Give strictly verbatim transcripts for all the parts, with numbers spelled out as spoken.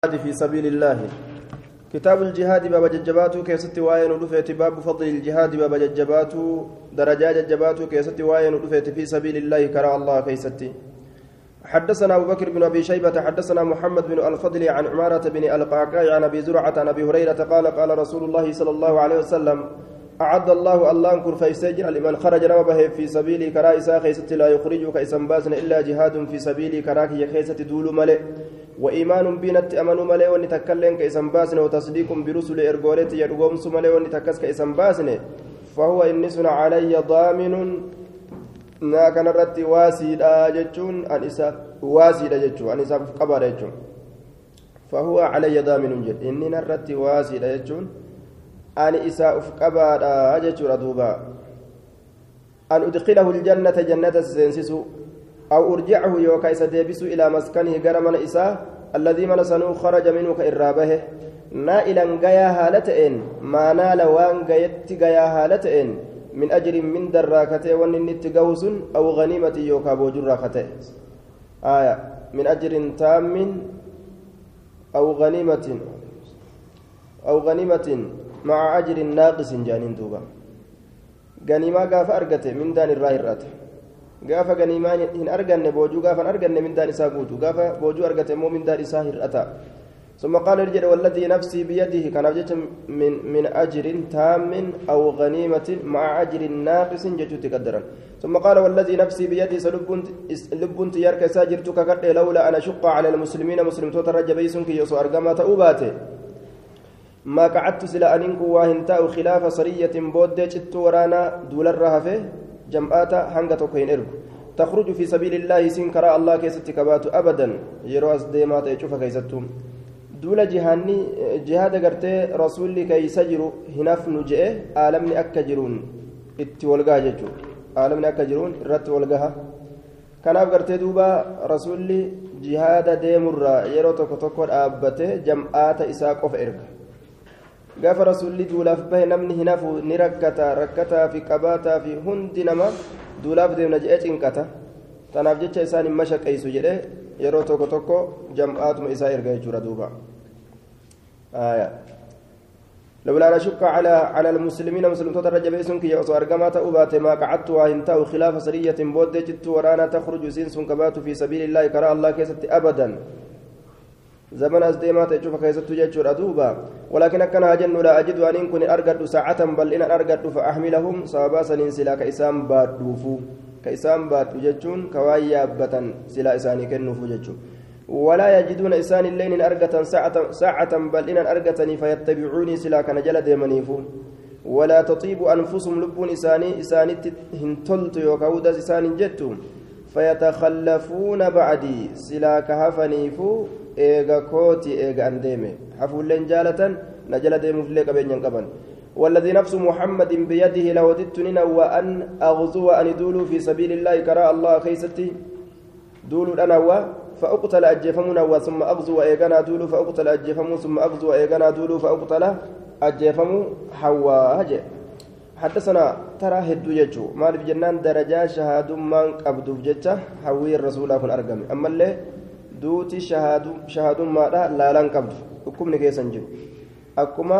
في سبيل الله كتاب الجهاد باب ججباتو كيست واين ودفت باب فضل الجهاد باب ججباتو درجات ججباتو كيست واين ودفت في سبيل الله كرى الله كيستي حدثنا أبو بكر بن أبي شيبة حدثنا محمد بن الفضل عن عمارة بن القعقاع عن أبي زرعة عن أبي هريرة قال قال رسول الله صلى الله عليه وسلم أعد الله الله أنكر فيسجر لمن خرج نوبه في سبيلي كرا إساء خيست لا يخرجك إسم باسن إلا جهاد في سبيلي كراك يخيست دول ملئ وإيمان بينت أمنوا ملئ ونتكلم كإسم باسن وتصديق برسل إرغولت يرغم سملئ ونتكس كإسم باسن فهو إنسن علي ضامن ما كان الرت واسيد أجتون أن إساء واسيد أجتون أن إساء قبر أجتون فهو علي ضامن جد إننا الرت واسيد أجتون أن إساء فقبر أجتون دوبا أن أدخله الجنة جنة السنسس أو أرجعه يوكا إسديبس إلى مسكنه قرمنا إساء الذي من سنو خرج منه كإرابه نائلا قيا هالتئن ما نال وان قيت قيا هالتئن من أجر من دراكته وننت قوس أو غنيمة يوكا بوجر راكته آية من أجر تام أو غنيمة أو غنيمة مع أجر ناقص جانين دوبا غنيمة قاف أرقته من دان الراهرات قاف غنيمة إن أرقن بوجو قاف أرقن من دان إساقوتو قاف بوجو أرقته مو من دان إساهرتا ثم قال رجل والذي نفسي بيده كان من من أجر تام أو غنيمة مع أجر ناقص جت تقدرا ثم قال والذي نفسي بيده سلبنت لبنت يرك ساجرتك قد لولا أن أشق على المسلمين مسلم تترج بيسك يسوع أرقما تأوباته ما قعدت سلا أنك واهنتاء خلاف صرية بود جت ورانا دول الرهفة جمعات هنغتك إرب تخرج في سبيل الله سنكرا الله كيستك بات أبدا يروز ديمات يشوف كيستهم دولا جهاني جهاد غرتي رسولي كي سجروا هناف نجئ عالمني أكجرون اتولغا ججو عالمني أكجرون رت ولغها كناف غرتي دوبا رسولي جهاد ديمرا يرو توكو توكو أبته جمعات إساق أوف إرغ غاف رسولي دولا فبه نمني هناف نركتا ركتا في قباتا في هندي نما دولا فديم نجئ انكتا تناف جيتش إساني مشك أيسو جده يرو توكو توكو جمعات ما إسا إرغا يجورا دوبا آية لولا نشك على على المسلمين مسلم تدرج بيسنك يا أصو أرقامات أبات ما قعدت وهنتاو خلاف سرية بود جت ورانا تخرج سنسن كبات في سبيل الله كرا الله كيست أبدا زمن أزديمات يشوف كيست جتشور أدوبا ولكن كان أجن لا أجد أن كن أرقد ساعة بل إن أرقد فأحملهم صاباسا سلا كإسام بادوفو كإسام بادو جتشون كوايا بطن سلا إساني كنوفو جتشون ولا يجدون إسان الليل أرقة ساعة ساعة بل إن أرقتني فيتبعوني سلا كان جلد يمنيفون ولا تطيب أنفسهم لبون إساني إساني هنتلت يوكاود إسان جتهم فيتخلفون بعدي سلا كهفنيفو إيغا كوتي إيغا أنديمي حفو لين جالة نجل ديمو فليك بين ينقبن والذي نفس محمد بيده لوددت ننا وأن أغزو أن دولوا في سبيل الله كراء الله خيستي دولوا أنا و فأقتل أجفمنا ثم أغزو إيغانا دولو فأقتل أجفمو ثم أغزو إيغانا دولو فأقتل أجفمو حوا هجي حدثنا ترى هدو يجو مال في جنان درجة شهاد من قبضو جتة حوي الرسول أكون أرقم أما اللي دوتي شهاد شهاد ما لا لان قبض حكم نكيسن جو أكما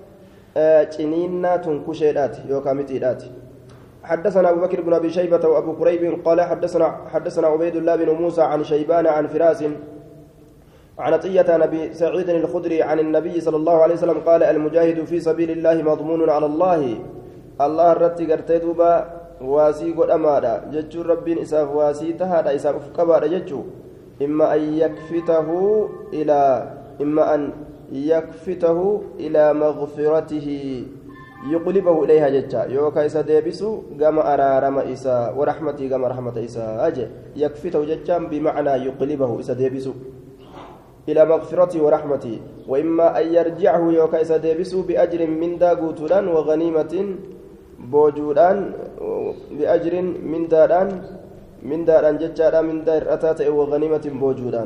تنينا تنكشيرات يوكامتيرات حدثنا أبو بكر بن أبي شيبة وأبو كريب قال حدثنا حدثنا عبيد الله بن موسى عن شيبان عن فراس عن عطية نبي سعيد الخدري عن النبي صلى الله عليه وسلم قال المجاهد في سبيل الله مضمون على الله الله الرتي قرتيدوبا واسي قد أمادا جتشو رب إساف واسي تهادا إساف فقبادا جتشو إما أن يكفته إلى إما أن يكفته إلى مغفرته يقلبه إليها جتا يوكا إسا ديبسو قام أرارم إسا ورحمتي قام رحمة إسا أجي يكفته جتا بمعنى يقلبه إسا ديبسو إلى مغفرتي ورحمتي وإما أن يرجعه يوكا إسا ديبسو بأجر من داقوتلان وغنيمة بوجودان بأجر من داران من داران جتا من دار أتات وغنيمة بوجودان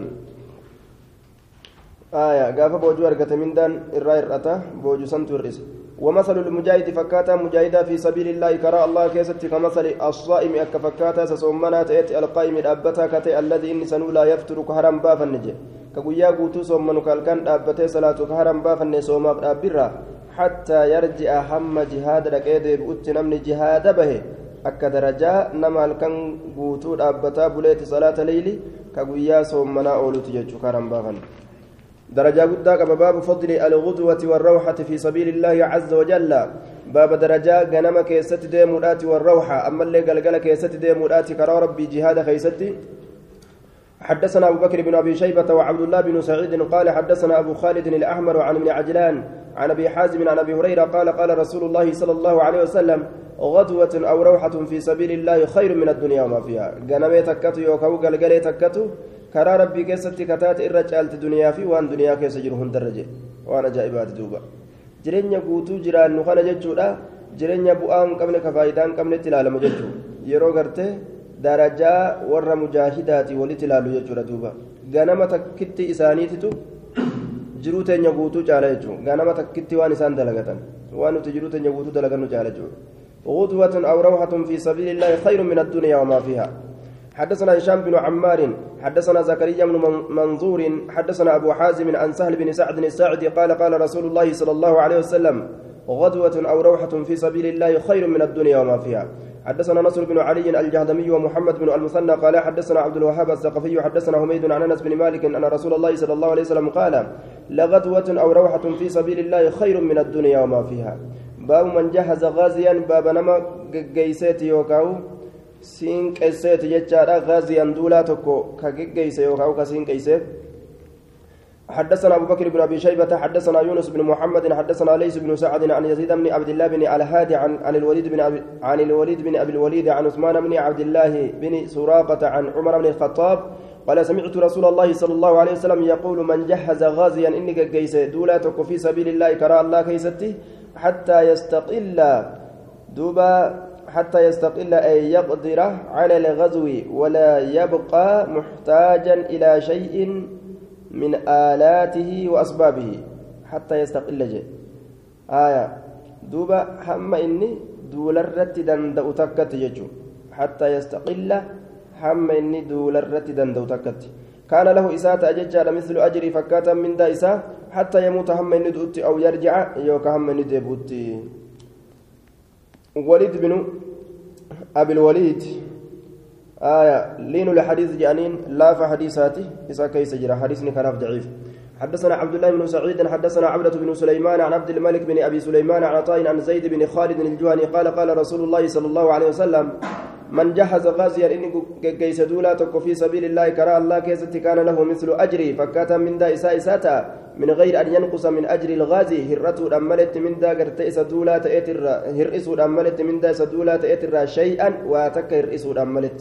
آية قاف بوجو أرقة من دان الرائر أتا بوجو سنتو الرئيس ومثل المجاهد فكاتا مجاهدا في سبيل الله كرى الله كيست كمثل الصائم أكفكاتا سسومنا تأتي القائم الأبتا كتي الذي إني سنو لا يفتر كهرم بافا نجي كقويا قوتو صومن كالكان أبتي صلاة كهرم بافن صوما أبرا حتى يرجع هم جهاد ركيد بؤت نمني جهاد به أكا درجة نما الكان قوتو أبتا بليت صلاة ليلي كقويا صومنا أولو تججو كهرم بافن درجة قداك باب فضل الغدوة والروحة في سبيل الله عز وجل باب درجة غنم كيست ديمودات والروحة أما اللي قلقل كيست ديمودات كرا ربي جهاد خيستي حدثنا أبو بكر بن أبي شيبة وعبد الله بن سعيد قال حدثنا أبو خالد الأحمر عن ابن عجلان عن أبي حازم عن أبي هريرة قال قال رسول الله صلى الله عليه وسلم غدوة أو روحة في سبيل الله خير من الدنيا وما فيها غنم تكتو يوكو قلقل تكتو كرا ربي كيست كتات الرجال الدنيا في وان دنيا كيس جرهن درجة وانا جائبات دوبا jireenya guutuu jiraannu kana jechuudha jireenya bu'aan qabne kafaayidaan qabne ilaalamu jechuudha yeroo gartee darajaa warra mujaahidaati walitti ilaalu jechuudha duuba ganama takkitti isaaniititu jiruu teenya guutuu caala jechuudha ganama takkitti waan isaan dalagatan waan nuti jiruu teenya guutuu dalagannu caala jechuudha غدوة أو روحة في سبيل الله خير من الدنيا وما فيها حدثنا هشام بن عمار حدثنا زكريا بن منظور حدثنا أبو حازم عن سهل بن سعد الساعدي قال قال رسول الله صلى الله عليه وسلم غدوة أو روحة في سبيل الله خير من الدنيا وما فيها حدثنا نصر بن علي الجهضمي ومحمد بن المثنى قال حدثنا عبد الوهاب الثقفي حدثنا حميد عن أنس بن مالك أن رسول الله صلى الله عليه وسلم قال لغدوة أو روحة في سبيل الله خير من الدنيا وما فيها باب من جهز غازيا باب نما جيسيت يوكاو سين كيسيت يجارا غازيا دولا تكو كجيس يوكاو كسين كيسيت حدثنا أبو بكر بن أبي شيبة حدثنا يونس بن محمد حدثنا ليس بن سعد عن يزيد بن عبد الله بن الهادي عن عن الوليد بن أبي عن الوليد بن أبي الوليد عن عثمان بن عبد الله بن سراقة عن عمر بن الخطاب قال سمعت رسول الله صلى الله عليه وسلم يقول من جهز غازيا إنك جيس دولا تكو في سبيل الله كرى الله كيستي حتى يستقل دوبا حتى يستقل أي يقدر على الغزو ولا يبقى محتاجا إلى شيء من آلاته وأسبابه حتى يستقل جي آية دوبا هم إني دولرت دندأ تكت يجو حتى يستقل هم إني دولرت دندأ تكت كان له إساءة أججال مثل أجري فكاتا من دا إساء حتى يموت هم إني دؤتي أو يرجع يوك هم إني ديبوتي وليد بن أبي الوليد آية لين الحديث جانين لا فحديثاتي إذا كيس جرى حديثني كان ضعيف حدثنا عبد الله بن سعيد حدثنا عبدة بن سليمان عن عبد الملك بن أبي سليمان عن عطاء عن زيد بن خالد الجهني قال قال رسول الله صلى الله عليه وسلم من جهز غازيا إن كيس دولا تكو في سبيل الله كرى الله كيست كان له مثل أجري فكاتا من دا إساء إساتا من غير أن ينقص من أجر الغازي هرته أملت من دا قرتئس دولا تأتر هرئس أملت من دا سدولا تأتر شيئا واتك هرئس أملت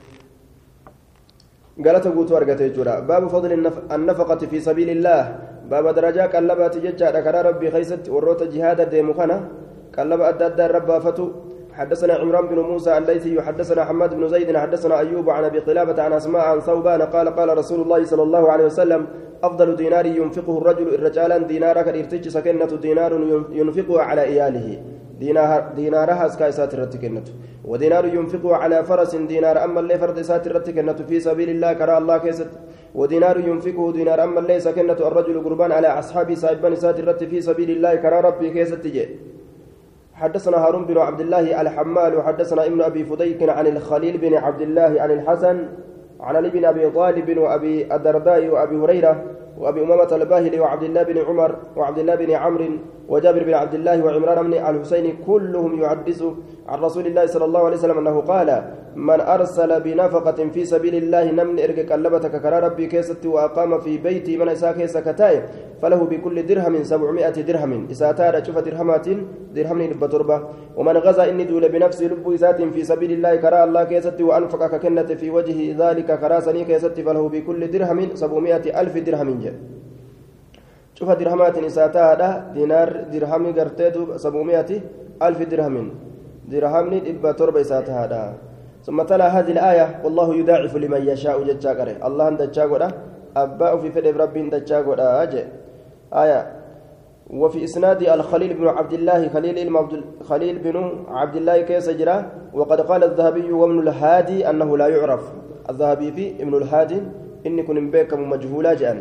قالت قوتو أرقته جرا باب فضل النفقة في سبيل الله باب درجة كلبات ججا ذكر ربي خيست وروت جهاد ديمخنا كلب أدد رب فتو حدثنا عمران بن موسى الليثي حدثنا حماد بن زيد حدثنا أيوب عن أبي قلابة عن أسماء عن ثوبان قال قال رسول الله صلى الله عليه وسلم أفضل دينار ينفقه الرجل الرجال دينارك الارتج سكنة دينار ينفقه على إياله دينارها سكايسات الرتكنة ودينار ينفقه على فرس دينار أما اللي فرد سات الرتكنة في سبيل الله كرى الله كيست ودينار ينفقه دينار أما اللي سكنة الرجل قربان على أصحاب صاحبان سات الرت في سبيل الله كرى ربي كيست تجي حدثنا هارون بن عبد الله الحمال وحدثنا ابن أبي فديك عن الخليل بن عبد الله عن الحسن عن علي بن أبي طالب وأبي الدرداء وأبي هريرة وأبي أمامة الباهلي وعبد الله بن عمر وعبد الله بن عمرو وجابر بن عبد الله وعمران بن الحسين كلهم يحدث عن رسول الله صلى الله عليه وسلم أنه قال من أرسل بنفقة في سبيل الله نمن إرقك قلبتك كرى ربي كيست وأقام في بيتي من إساء كيس كتاي فله بكل درهم سبعمائة درهم إساء تارى شوف درهمات درهم بتربة ومن غزا إني دول بنفسه لب ذات في سبيل الله كرى الله كيست وأنفق ككنة في وجه ذلك كرى سني كيست فله بكل درهم سبعمائة ألف درهم جاء شوف درهمات إساء دينار درهم قرتيد سبعمائة ألف درهم درهمني إبا تربة إساء هذا ثم تلا هذه الآية والله يضاعف لمن يشاء جتشاكره الله أنت تشاكره أباء في فدب ربي أنت تشاكره أجل آية وفي إسناد الخليل بن عبد الله خليل خليل بن عبد الله كيس جرا وقد قال الذهبي وابن الهادي أنه لا يعرف الذهبي في ابن الهادي إن كن بكم مجهولا جأن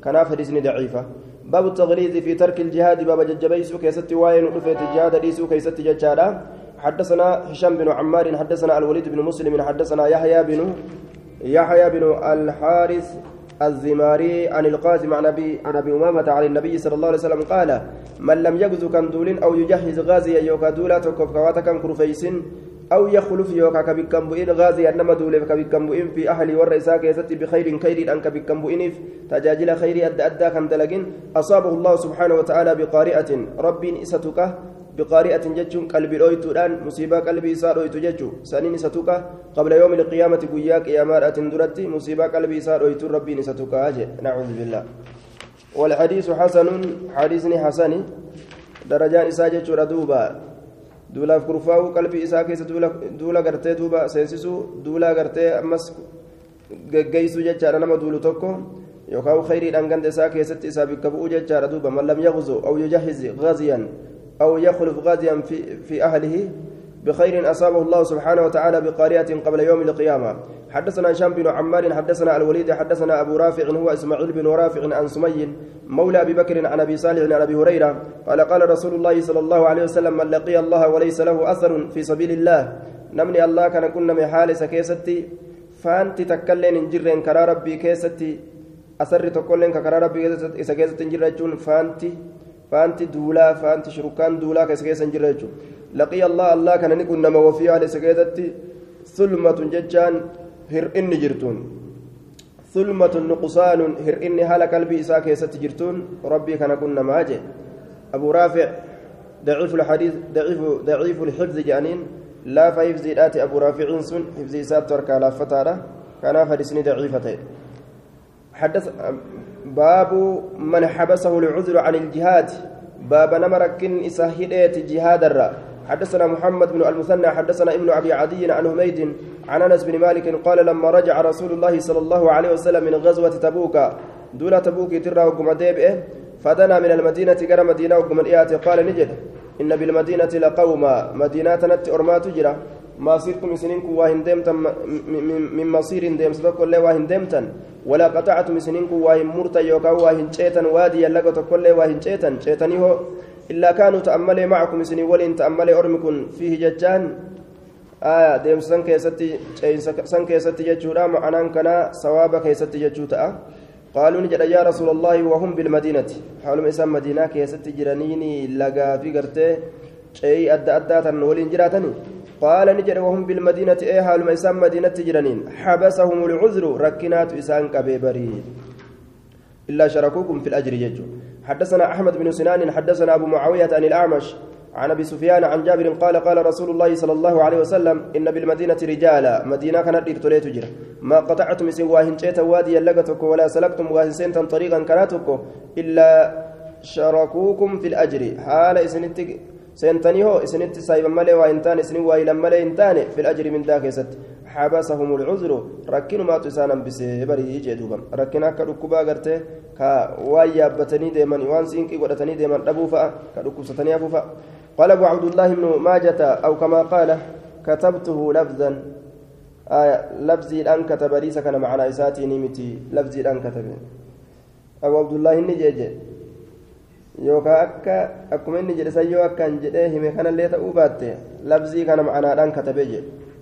كناف حديثني ضعيفة باب التغليظ في ترك الجهاد باب ججبيسو كيست واين ودفت الجهاد ديسو كيست ججادا حدثنا هشام بن عمار حدثنا الوليد بن مسلم حدثنا يحيى بن يحيى بن الحارث الزماري عن القاسم عن ابي عن ابي امامه عن النبي صلى الله عليه وسلم قال من لم يغزو كندول او يجهز غازيا يوكا دولا توكف كواتا كان كرفيس او يخلف يوكا كبكم بؤين غازيا انما دول كبكم بؤين في اهل والرئيسا كيست بخير خير ان كبكم بؤين تجاجل خير اد ادى كم دلجن اصابه الله سبحانه وتعالى بقارئه رب استك بقارئة جتشون قلب الأويتودان مصيبة قلبي صار أويتو جتشو سنين ستوكا قبل يوم القيامة قياك يا مارة درتي مصيبة قلبي صار أويتو ربي نستوكا أجي نعوذ بالله والحديث حسن حديثني حسن درجان إساجة ردوبا دولا كرفاو قلبي إساكيس دولا دولا غرتي دوبا سينسسو دولا غرتي أمس جيسو جتشارا نما دولو توكو يوكاو خيري أنغان إساكيست إسابك كبو جتشارا دوبا من لم يغزو أو يجهز غازيا أو يخلف غازيا في في أهله بخير أصابه الله سبحانه وتعالى بقارئة قبل يوم القيامة حدثنا هشام بن عمار حدثنا الوليد حدثنا أبو رافع هو إسماعيل بن رافع عن سمي مولى أبي بكر عن أبي صالح عن أبي هريرة قال قال رسول الله صلى الله عليه وسلم من لقي الله وليس له أثر في سبيل الله نمني الله كان كنا من حال سكيستي فأنت تكلين جرين كرا ربي كيستي أثر تكلين كرا ربي سكيستي جرين فأنت فأنت دولا فأنت شركان دولا كسكيس انجرجو لقي الله الله كان نكون نما وفي على سكيتتي ثلمة ججان هر إن جرتون ثلمة نقصان هر إن هال قلبي إساك يستجرتون ربي كان كنا ماجي أبو رافع ضعيف الحديث ضعيف ضعيف الحفظ جانين لا فيفز آتي أبو رافع سن حفظ سات ترك على فتارة كان فدسني ضعيفتين حدث باب من حبسه العذر عن الجهاد باب نمركن إساهيدات جهاد الرا حدثنا محمد بن المثنى حدثنا ابن أبي عدي عن حميد عن أنس بن مالك قال لما رجع رسول الله صلى الله عليه وسلم من غزوة تبوك دولة تبوك ترى وقم ديبئه فدنا من المدينة قرى مدينة وقم الإيات قال نجد إن بالمدينة لقوما مدينة نت أرما تجرى ما صرتم سنينكم واهن ديمتا من مصير ديم صدق الله واهن ديمتا ولا قطعتم سنينكم واهن مرتا يوكا واهن شيطان وادي يلقى كل واهن شيطان شيطاني هو إلا كانوا تأملي معكم سنين ولين تأملي أرمكم فيه ججان آية ديم سن كيستي سن كيستي ججورا معنا كنا صوابا كيستي ججوتا قالوا نجد يا رسول الله وهم بالمدينة حول مسام مدينة كيستي جرانيني لقى في قرته شيء أدى أدى ولين جراتني قال نجد وهم بالمدينة إيه حول مسام مدينة جرانين حبسهم العذر ركنات إسان كبيبري إلا شركوكم في الأجر يجو حدثنا أحمد بن سنان حدثنا أبو معاوية عن الأعمش عن أبي سفيان عن جابر قال قال رسول الله صلى الله عليه وسلم إن بالمدينة رجالا مدينة كانت إرتوليت جرا ما قطعتم سواهن شيتا واديا لقتك ولا سلكتم واهنسنتا طريقا كانتك إلا شركوكم في الأجر حال إسنت سنتني هو إسنت سايبا مالي وإنتان إسني وإلى مالي إنتان في الأجر من ذاك ست حبسهم العذر ركنوا ما تسانا بسبري جدوبا ركنا كركوبا غرتي كا وايا بتني ديمن وان سينكي ودتني ديمن دبوفا كركو ستني ابوفا قال ابو عبد الله بن ماجه او كما قال كتبته لفظا آية لفظي الان كتب ليس كان معنا اساتي نيمتي لفظي الان كتب ابو عبد الله النجيجه يوكا اكا اكما نجد سيو اكا نجده هم كان ليتا اوباته لفظي كان معنا الان كتبه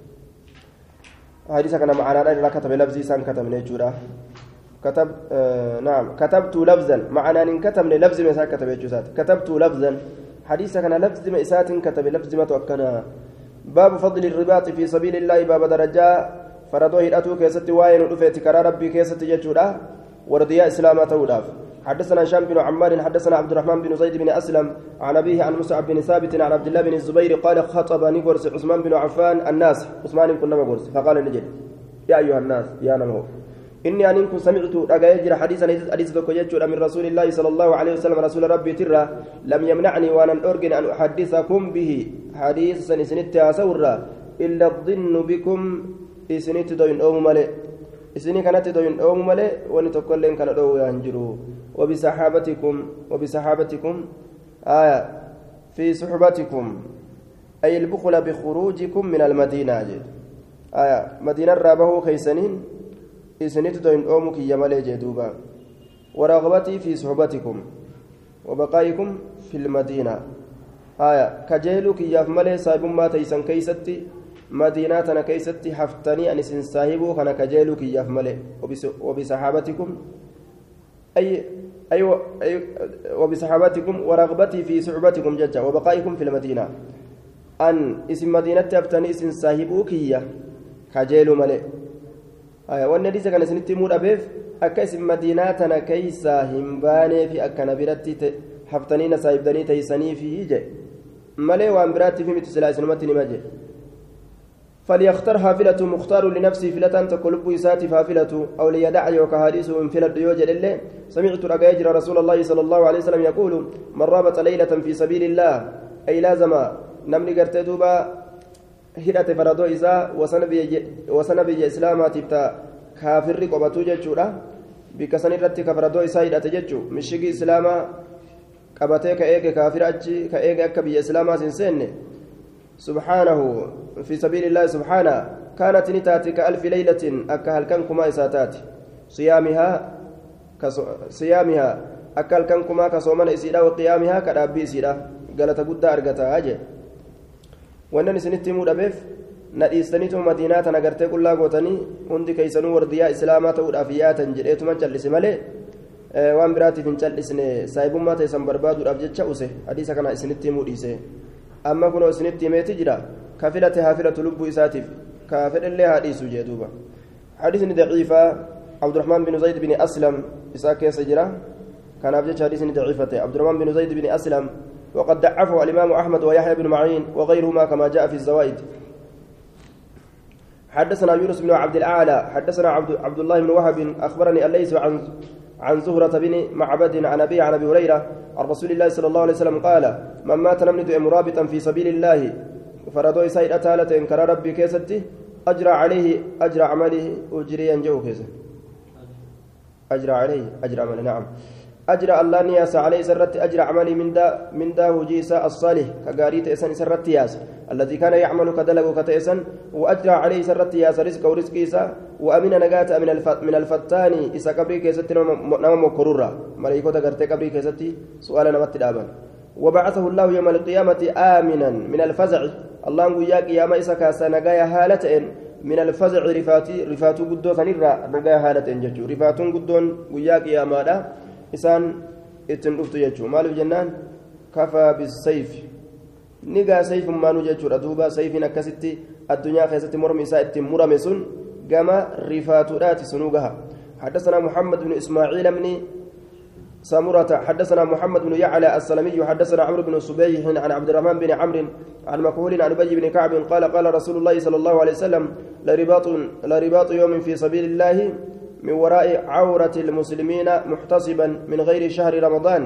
حديث كان معنا لا كتب لفظي سان كتب نجورا كتب آه نعم كتبت لفظا معنا ان كتب لفظ ما كتب جزات كتبت لفظا حديث كان لفظ ما اسات كتب لفظ ما توكنا باب فضل الرباط في سبيل الله باب درجه فرضه هداتو كيست واين ودفت كرا ربي كيست ججودا ورديا اسلامته وداف حدثنا هشام بن عمار حدثنا عبد الرحمن بن زيد بن اسلم عن ابيه عن مصعب بن ثابت عن عبد الله بن الزبير قال خطبني قرص عثمان بن عفان الناس عثمان كنا قرص فقال نجد يا ايها الناس يا نمو إني أنكم سمعت أجايجر حديثا حديث ذكر من رسول الله صلى الله عليه وسلم رسول ربي ترى لم يمنعني وأنا أرجن أن أحدثكم به حديث سنسنت أسورا إلا الظن بكم إسنت دوين أو ملئ إسني كانت دوين أو ملئ ونتكلم كان دو ينجروا وبصحابتكم وبصحابتكم آية في صحبتكم أي البخل بخروجكم من المدينة آية مدينة رابه خيسنين isinitti doyin oomu kiyya malee jee duuba ورغبتي في صحبتكم وبقائكم في المدينة آية كجيلك ياف ملي صاحب ما تيسن كيستي مديناتنا كيستي حفتني أن سن صاحبه كان كجيلك ياف ملي وبصحابتكم أي أيوة أي وبصحابتكم ورغبتي في صحبتكم ججا وبقائكم في المدينة أن اسم مدينة حفتني سن صاحبه كيا كجيل ملي آية والنبي كان سنتي مور أبيف akka isin madiinaa tana keeysaa hin baanee fi akkana biratti haftaniina saahibdanii teeysanii fi je malee waan biraattiif miti silaa isinumatti nima je فليختر حافلة مختار لنفسه فلة تقلب إساتي فافلة أو ليدع وكهاريس من فلة يوجد الله سمعت رجاجر رسول الله صلى الله عليه وسلم يقول من رابط ليلة في سبيل الله أي لازم نمني قرت دوبا هدأت فردو إساء وسنبي إسلامات بتا kaafirri qobatu jechuudha bika san irratti kafradoo isaa hidhate jechuu mishigi islaamaa qabatee ka eege kaafira achi ka eege akka biyya islaamaa sin seenne subhaanahu fi sabiilillaahi subhaana kaanat ni taati ka alfi leylatin akka halkan kumaa isaa taati siyaamihaa siyaamihaa akka halkan kumaa ka soomana isiidha wa qiyaamihaa ka dhaabbii isiidha galata guddaa argataa jee wannan isinitti himuu dhabeef nadhiistaniitu madiinaa tana gartee qullaa gootanii hundi keeysanuu wardiyaa islaamaa ta'uudhaaf yaatan jedheetuma callise malee waan biraatiif hin callisne saahibummaa teessan barbaaduudhaaf jecha use hadiisa kana isinitti himuu dhiise amma kunoo isinitti himeeti jira ka filate haa filatu lubbuu isaatiif ka fedhellee haa dhiisu jee duuba hadiisni daciifaa abdurahmaan binu zayd bini aslam isaa keessa jira kanaaf jecha hadiisni daciifate abdurahmaan binu zayd bini aslam وقد ضعفه الإمام أحمد ويحيى بن معين وغيرهما كما جاء في الزوائد حدثنا يونس بن عبد الأعلى حدثنا عبد, عبد الله بن وهب أخبرني الليث عن عن زهرة بن معبد عن أبي عن أبي هريرة عن رسول الله صلى الله عليه وسلم قال من مات نملد مرابطا في سبيل الله فردوا سيد أتالة إن كان ربي كيستي أجرى عليه أجرى عمله أجريا جو كيسه أجرى عليه أجرى عمله نعم أجرى الله نياس عليه سرت أجرى عملي من دا من دا وجيسا الصالح كقاريت إسان سرت ياس الذي كان يعمل كدلق كتئسن وأجرى عليه سرت ياس رزق ورزق إسا وأمن نجاة من الفت من الفتان إسا كبري كيست نوم مكرورا ملائكة قرتي كبري كيستي سؤال نمت الأبان وبعثه الله يوم القيامة آمنا من الفزع الله ويا قيامة إسا كاسا نجايا هالة من الفزع رفاتي رفاتو قدو ثنيرا نجايا هالة ججو رفاتون قدون ويا قيامة لا isaan ittiin dhuftu jechuudha maaliif jennaan kafaa bisayf nigaa sayfummaanuu jechuudha duuba sayfiin akkasitti addunyaa keessatti mormi isaa ittiin murame sun gama rifaatuudhaati sunuu gaha حدثنا محمد بن إسماعيل بن سمرة حدثنا محمد بن يعلى السلمي حدثنا عمرو بن صبيح عن عبد الرحمن بن عمرو عن مكهول عن أبي بن كعب قال قال رسول الله صلى الله عليه وسلم لرباط لرباط يوم في سبيل الله من وراء عورة المسلمين محتصبا من غير شهر رمضان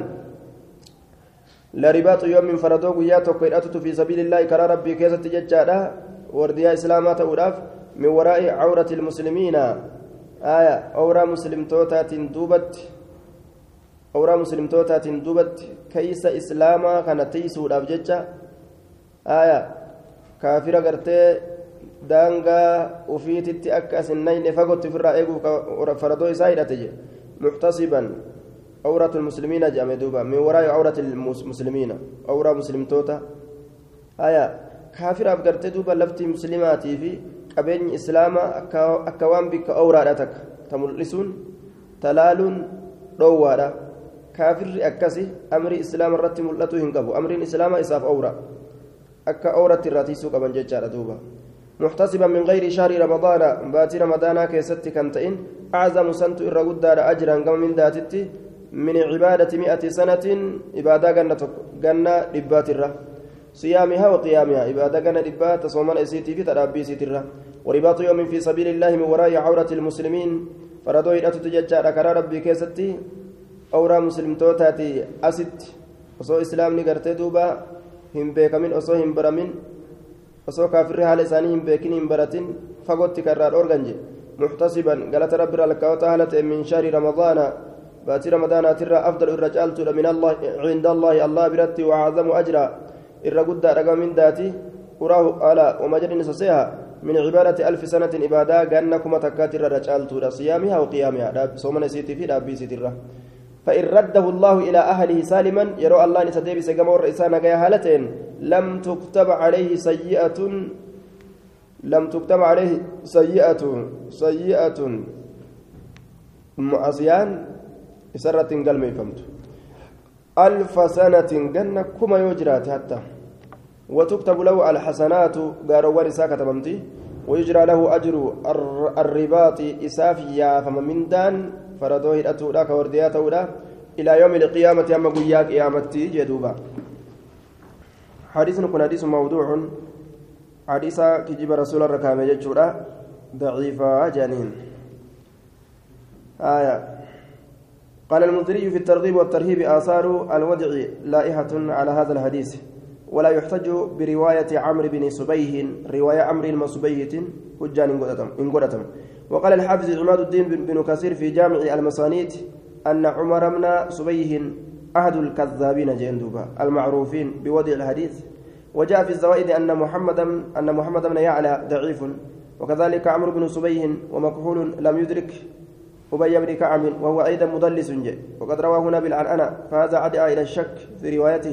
لرباط يوم من فردوق ياتوك في سبيل الله كرى ربي كيسة ججالة ورديا إسلامات أولاف من وراء عورة المسلمين آية أورا مسلم توتات دوبت أورا مسلم توتات دوبت كيس إسلاما كانت تيسو الأبججة آية كافرة قرتي daangaa ufiititti akka asin nayne fagootti ofirraa eeguuf faradoo isaa hidhate je muxtasiban awratu lmuslimiina jedhame duuba min waraa'i awrati lmuslimiina awraa muslimtoota haya kaafiraaf gartee duuba lafti muslimaatii fi qabeenyi islaamaa akka waan bikka awraadha takka ta mul'isuun talaaluun dhoowwaadha kaafirri akkasi amrii islaama irratti mul'atu hin qabu amriin islaamaa isaaf awra akka awratti irraa tiisuu qaban jechaadha duuba محتسبا من غير شهر رمضان باتي رمضان كيست كنتئن أعظم سنت إرغدا أجرا كما من داتتي من عبادة مئة سنة عبادة جنة جنة ربات الرا صيامها وقيامها عبادة جنة ربات صومان أسيتي في ترابي سيترا ورباط يوم في سبيل الله من وراء عورة المسلمين فردوا إلى تتججع كرا ربي كيستي أورا مسلم توتاتي أسد وصو إسلام نقرتي دوبا هم بيكمين وصو هم برمين osoo kaafirri haala isaanii hin beekin hin baratin fagootti karraa dhoorganje muxtasiban galata rabbi irraa lakkaa'ota haala ta'e min shahri ramadaana baatii ramadaanaatirraa afdalu irra caaltuudha min allah cinda allaahi allah biratti wacazamu ajra irra guddaa dhagama min daati uraahu ala wama jedhin isa seeha min cibaadati alfi sanatin ibaadaa ganna kuma takkaatirra irra caaltuudha siyaamihaa waqiyaamihaa soomana isiitii fi dhaabbii isiitirra فإن رده الله إلى أهله سالما يرى الله نسديب سجمع الرئيسان جاي هالتين لم تكتب عليه سيئة لم تكتب عليه سيئة سيئة معصيان سرة قلم فهمت ألف سنة جنة كما يجرات حتى وتكتب له الحسنات قالوا ساكة ممتي ويجرى له أجر الرباط إسافيا فمن دان فردوه الأتولا كوردياته إلى يوم القيامة أما قياك قيامتي جدوبا حديث كن حديث موضوع حديث كجيب رسول الركامة جدشورا ضعيفة جانين آية قال المنذري في الترغيب والترهيب آثار الودع لائحة على هذا الحديث ولا يحتج برواية عمرو بن سبيه رواية عمرو المسبيه حجان إن قدتم وقال الحافظ عماد الدين بن كثير في جامع المصانيد أن عمر بن سبيه أحد الكذابين جندوبا المعروفين بوضع الحديث وجاء في الزوائد أن محمد أن محمد بن يعلى ضعيف وكذلك عمرو بن سبيه ومكحول لم يدرك أبي بن كعب وهو أيضا مدلس جي وقد روى هنا بالعنعنة فهذا عدى إلى الشك في روايته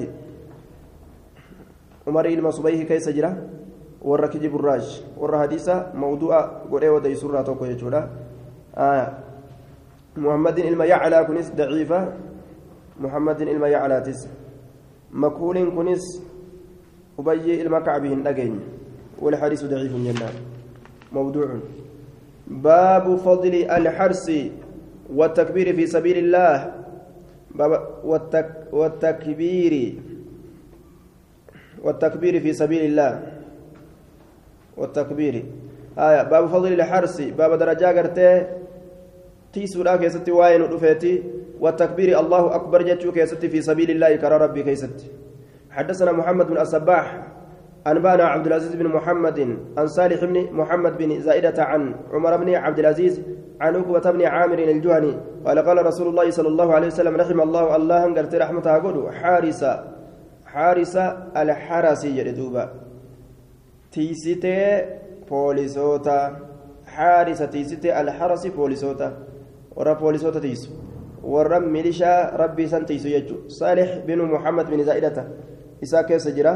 عمر المصبيه كيس جرا والركجب الراج والحديث موضوع قرئ ودي سورة توكو يجولا آه. محمد إلما يعلى كنس ضعيفة محمد إلما يعلى تس مكهول كنس أبي إلما كعبه نجين والحديث ضعيف جدا موضوع باب فضل الحرس والتكبير في سبيل الله باب والتك والتكبير والتكبير في سبيل الله والتكبير آية باب فضل الحرس باب درجة قرتي تيسورا كيستي واين ودفتي والتكبير الله أكبر جتشو كيستي في سبيل الله كرى ربي كيستي حدثنا محمد بن الصباح أنبانا عبد العزيز بن محمد عن صالح بن محمد بن زائدة عن عمر بن عبد العزيز عن عقبة بن عامر الجهني قال قال رسول الله صلى الله عليه وسلم رحم الله الله قرت رحمته قولوا حارس حارس الحرسي يردوبا تيسيتي بوليسوتا حارس تيسيتي الحرس بوليسوتا ورا بوليسوتا تيسو ورا ميليشا ربي سنتيسو يجو صالح بن محمد بن زائدة إساك سجرة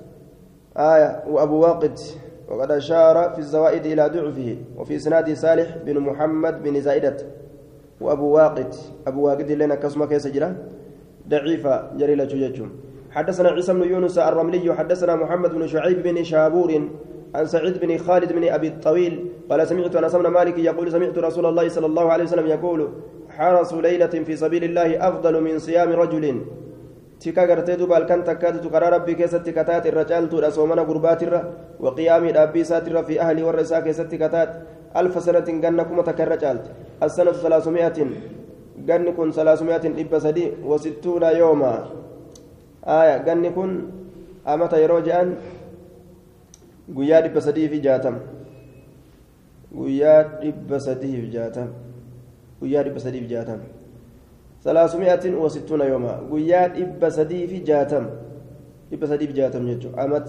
آية وأبو واقد وقد أشار في الزوائد إلى ضعفه وفي إسناد صالح بن محمد بن زائدة وأبو واقد أبو واقد لنا كسمة كيسجرة ضعيفة جليلة جيجم حدثنا عيسى بن يونس الرملي حدثنا محمد بن شعيب بن شابور عن سعيد بن خالد بن أبي الطويل قال سمعت أنس بن مالك يقول سمعت رسول الله صلى الله عليه وسلم يقول حرس ليلة في سبيل الله أفضل من صيام رجل تكا غرتي دوبا الكن تكاد تقرا ربي كيست كتات الرجال تو رسومنا غربات الر وقيام الابي ساتر في اهلي والرسا كيست كتات الف سنه غنكم تكرجالت السنه ثلاثمائة غنكم ثلاثمائة ابسدي وستون يوما آية غنكم امتى يروجان غيا ابسدي في جاتم غيا ابسدي في جاتم غيا ابسدي في جاتم ثلاثمائة وستون يوما قياد إبا سدي في جاتم إبا سدي في جاتم يجو أمت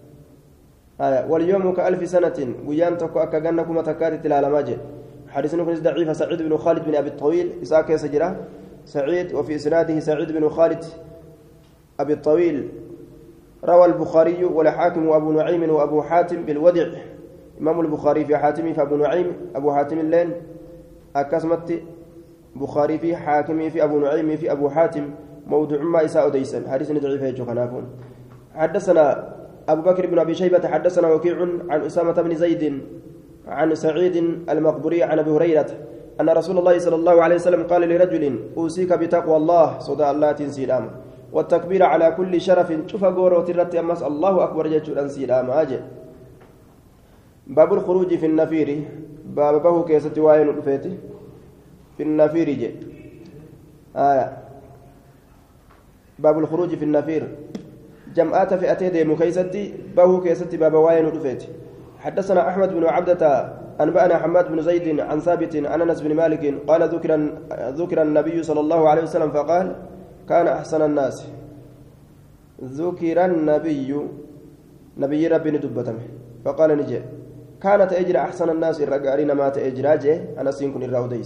آية واليوم كألف سنة قيان تكو أكاقنكم تكاتي تلالماجي حديثنا كنز ضعيف سعيد بن خالد بن أبي الطويل إساك يسجره سعيد وفي إسناده سعيد بن خالد أبي الطويل روى البخاري والحاكم وأبو نعيم وأبو حاتم بالودع إمام البخاري في حاتم فأبو نعيم أبو حاتم اللين أكسمت بخاري في حاكم في أبو نعيم في أبو حاتم موضوع ما إساء ديسا حديث ضعيف يجو خنافون حدثنا أبو بكر بن أبي شيبة حدثنا وكيع عن أسامة بن زيد عن سعيد المقبري عن أبي هريرة أن رسول الله صلى الله عليه وسلم قال لرجل أوصيك بتقوى الله صدى الله تنسي الأمر والتكبير على كل شرف شوف قور وترت أمس الله أكبر جل أنسي الأمر أجل باب الخروج في النفير باب به كيسة وين الفاتي في النفير جي آية باب الخروج في النفير جمعات فئتي دي مكيستي بابو كيستي باب واين ودفيت حدثنا أحمد بن عبدة أنبأنا حماد بن زيد عن ثابت عن أنس بن مالك قال ذكر ذكر النبي صلى الله عليه وسلم فقال كان أحسن الناس ذكر النبي نبي ربي ندبتم فقال نجي كانت أجر أحسن الناس الرجالين ما تأجراجه أنا سينكن الراوديس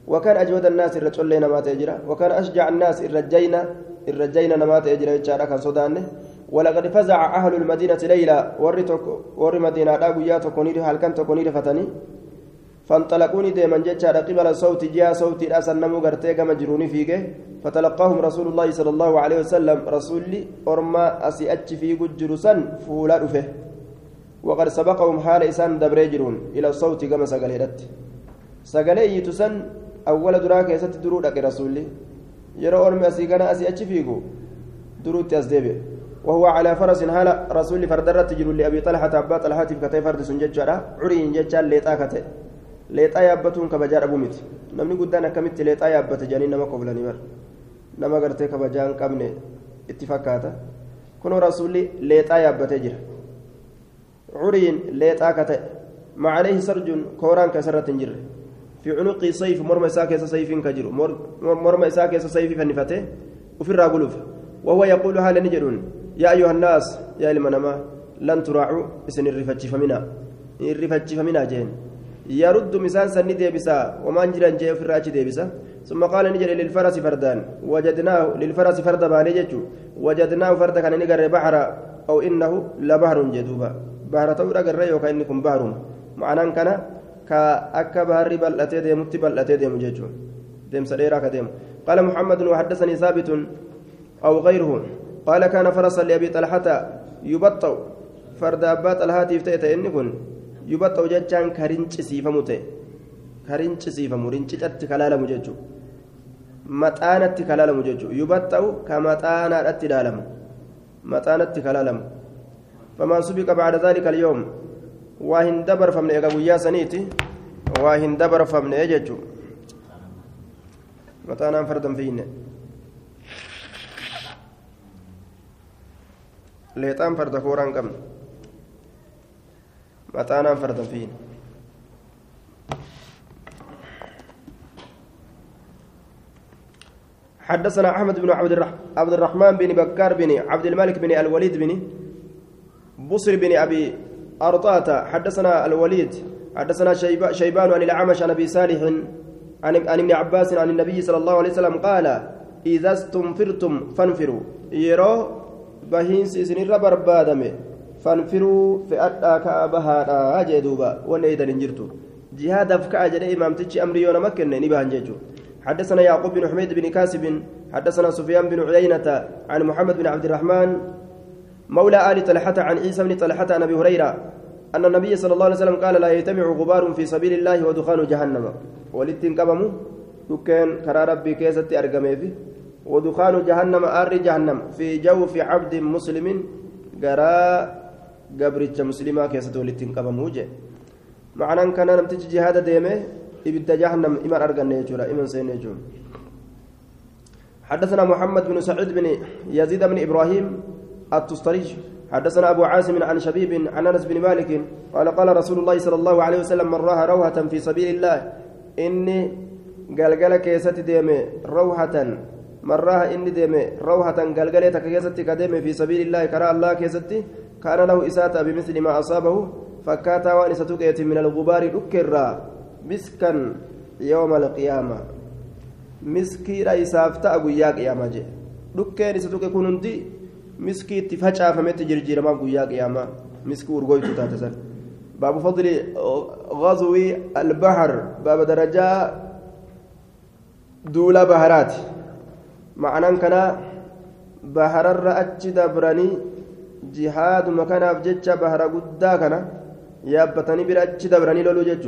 وكان أجود الناس الرجل نمات أجرا وكان أشجع الناس الرجينا الرجينا نمات أجرا يتشارك صدانه ولقد فزع أهل المدينة ليلة ور مدينة أبويات كونير هل كنت كونير فتني فانطلقوني دائما جتشارا قبل الصوت جاء صوت الأس النمو قرتيك مجروني فيك فتلقاهم رسول الله صلى الله عليه وسلم رسولي أرما أسي أتش في جرسا فولا رفه وقد سبقهم حال إسان دبريجرون إلى الصوت كما سقلت سقلي يتسن أول دراك يست درودك رسولي يرى أرمي أسي كان أسي أتش فيكو درود تزدبه وهو على فرس هلا رسول فردرت تجر لأبي طلحة عباد طلحة كتي فرد سنججرا عرين ججال ليتا كتي ليتا يابتون كبجار أبو مت نمني قدانا كمت ليتا يابت جانين نما قبلني مر نما قرتي كبجان كمني اتفاقاتا كنو رسولي ليتا يابت جر عرين ليتا كتي ما عليه سرج كوران كسرة جر في عنق سيف مرمى ساكس سيف كجر مرمى ساكس سيف فنفته وفي الراغلوف وهو يقول هذا نجرون يا أيها الناس يا المنما لن تراعوا اسن الرفتش فمنا الرفتش فمنا جين يرد مسان سن ديبسا وما نجران جي في الراجي ديبسا ثم قال نجر للفرس فردان وجدناه للفرس فرد بانيجو وجدناه فرد كان نجر بحر أو إنه لبحر جدوبا بحر تورا قرر وكأنكم بحر معنى كان كأكا بحر بلأتي ديم تبلأتي ديم جيجو ديم سريرا كديم قال محمد وحدثني ثابت أو غيره قال كان فرسا لأبي طلحة يبطأ فرد أبا طلحة يفتئت إنكن يبطأ جتان كرنش سيفمته كرنش سيفمو رنش كلالة مججو متانة كلالة مججو يبطأ كمتانة التلالم متانة كلالم فما سبق بعد ذلك اليوم واهن دبر فمن إيقابويا سنيتي واهن دبر فمن إيججو متانا فردا فينا ليتان فرد كوران كم متانا فرد فين حدثنا أحمد بن عبد الرحمن بن بكار بن عبد الملك بن الوليد بن بصر بن أبي أرطاة حدثنا الوليد حدثنا شيبان عن الأعمش عن أبي صالح عن ابن عباس عن النبي صلى الله عليه وسلم قال إذا استنفرتم فانفروا يرو bahiinsi isinirra barbaadame fanfiruu fe'adhaa ka'a bahaadhaa jee duuba wanni eeydan hin jirtu jihaadaaf ka'a jedhee imaamtichi amri yoo nama kenne ni bahan jechuu حدثنا يعقوب بن حميد بن كاسب حدثنا سفيان بن عيينة عن محمد بن عبد الرحمن مولى آل طلحة عن عيسى بن طلحة عن أبي هريرة أن النبي صلى الله عليه وسلم قال لا يجتمع غبار في سبيل الله ودخان جهنم ولتنكبموا دكان كرا ربي كيست أرقمي فيه ودخان جهنم آر جهنم في جوف عبد مسلم قرا قبرتش مسلمة كيسة ولتين قبموجة معنى كان نمتج جهاد ديمه إبدا جهنم إمار أرقن يجورا إمن سين يجور حدثنا محمد بن سعيد بن يزيد بن إبراهيم التستريج حدثنا أبو عاصم عن شبيب عن أنس بن مالك قال قال رسول الله صلى الله عليه وسلم من راها روحة في سبيل الله إني قال كيسة ديمه روحة مرها إني ديمه روحة قلقلة كيستي كديمه في سبيل الله كرا الله كيستي كان له إساءة بمثل ما أصابه فكاتا وانستك من الغبار أكرا مسكا يوم القيامة مسكي رئيسافتا أبو ياك يا ماجي دكين ستوك كننتي مسكي تفجأ فمت جرجير ما أبو ياك يا ما مسكي ورغويتو تاتسن باب فضل غزو البحر باب درجة دولا بحرات معنى كان بحر الرأج دبرني جهاد مكان أفجج بحر قدا كان يابتني برأج دبرني لولو ججو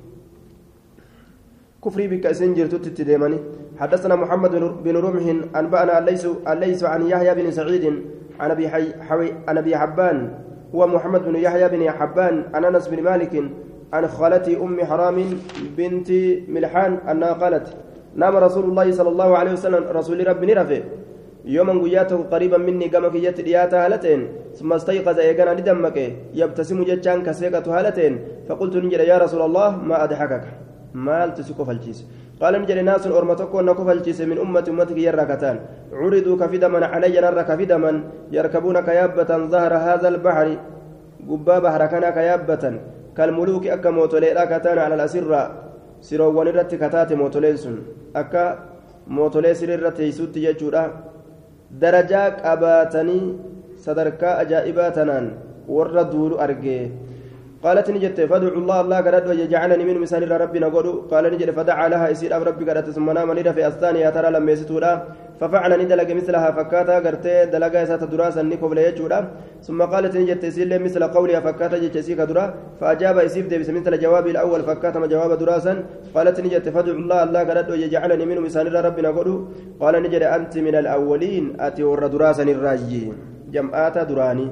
كفري بك سنجر تتديمني حدثنا محمد بن رمح أنبأنا الليث الليث عن يحيى بن سعيد عن أبي حوي عن أبي حبان هو محمد بن يحيى بن حبان عن أنس بن مالك عن خالتي أم حرام بنت ملحان أنها قالت نام رسول الله صلى الله عليه وسلم رسول ربي رفع يوما قياته قريبا مني قامك يت دياتا هالتين ثم استيقظ ايقنا ندمك يبتسم جتان كسيقة هالتين فقلت نجد يا رسول الله ما أضحكك ما التسكف الجيس قال نجد ناس أرمتك ونكف الجيس من أمة أمتك يركتان عرضوا كفدما علي نر كفدما يركبون كيابة ظهر هذا البحر قبا بحر كان كيابة كالملوك أكموت ليراكتان على الأسرة siroowwan irratti kataate mootoleen sun akka mootolee siree irratti teessuutti jechuudha darajaa qabaatanii sadarkaa ajaa'ibaa tanaan warra duulu argee قالت نجت فادعوا الله الله قرد ويجعلني من مثال ربنا قالوا قال نجت فدعا لها يسير ربي قرد ثم نام نيدا في الثانية ترى لما يستورا ففعل ندلق مثلها فكاتا قرتي دلقا يسات دراسا نيكو بلا يجورا ثم قالت نجت يسير مثل قولها فكاتا جتسيك درا فأجاب يسير دي مثل جواب الأول فكاتا ما جواب دراسا قالت نجت فادعوا الله الله قرد ويجعلني من مثال ربنا قالوا قال نجت أنت من الأولين أتي ور دراسا الراجي جمعات دراني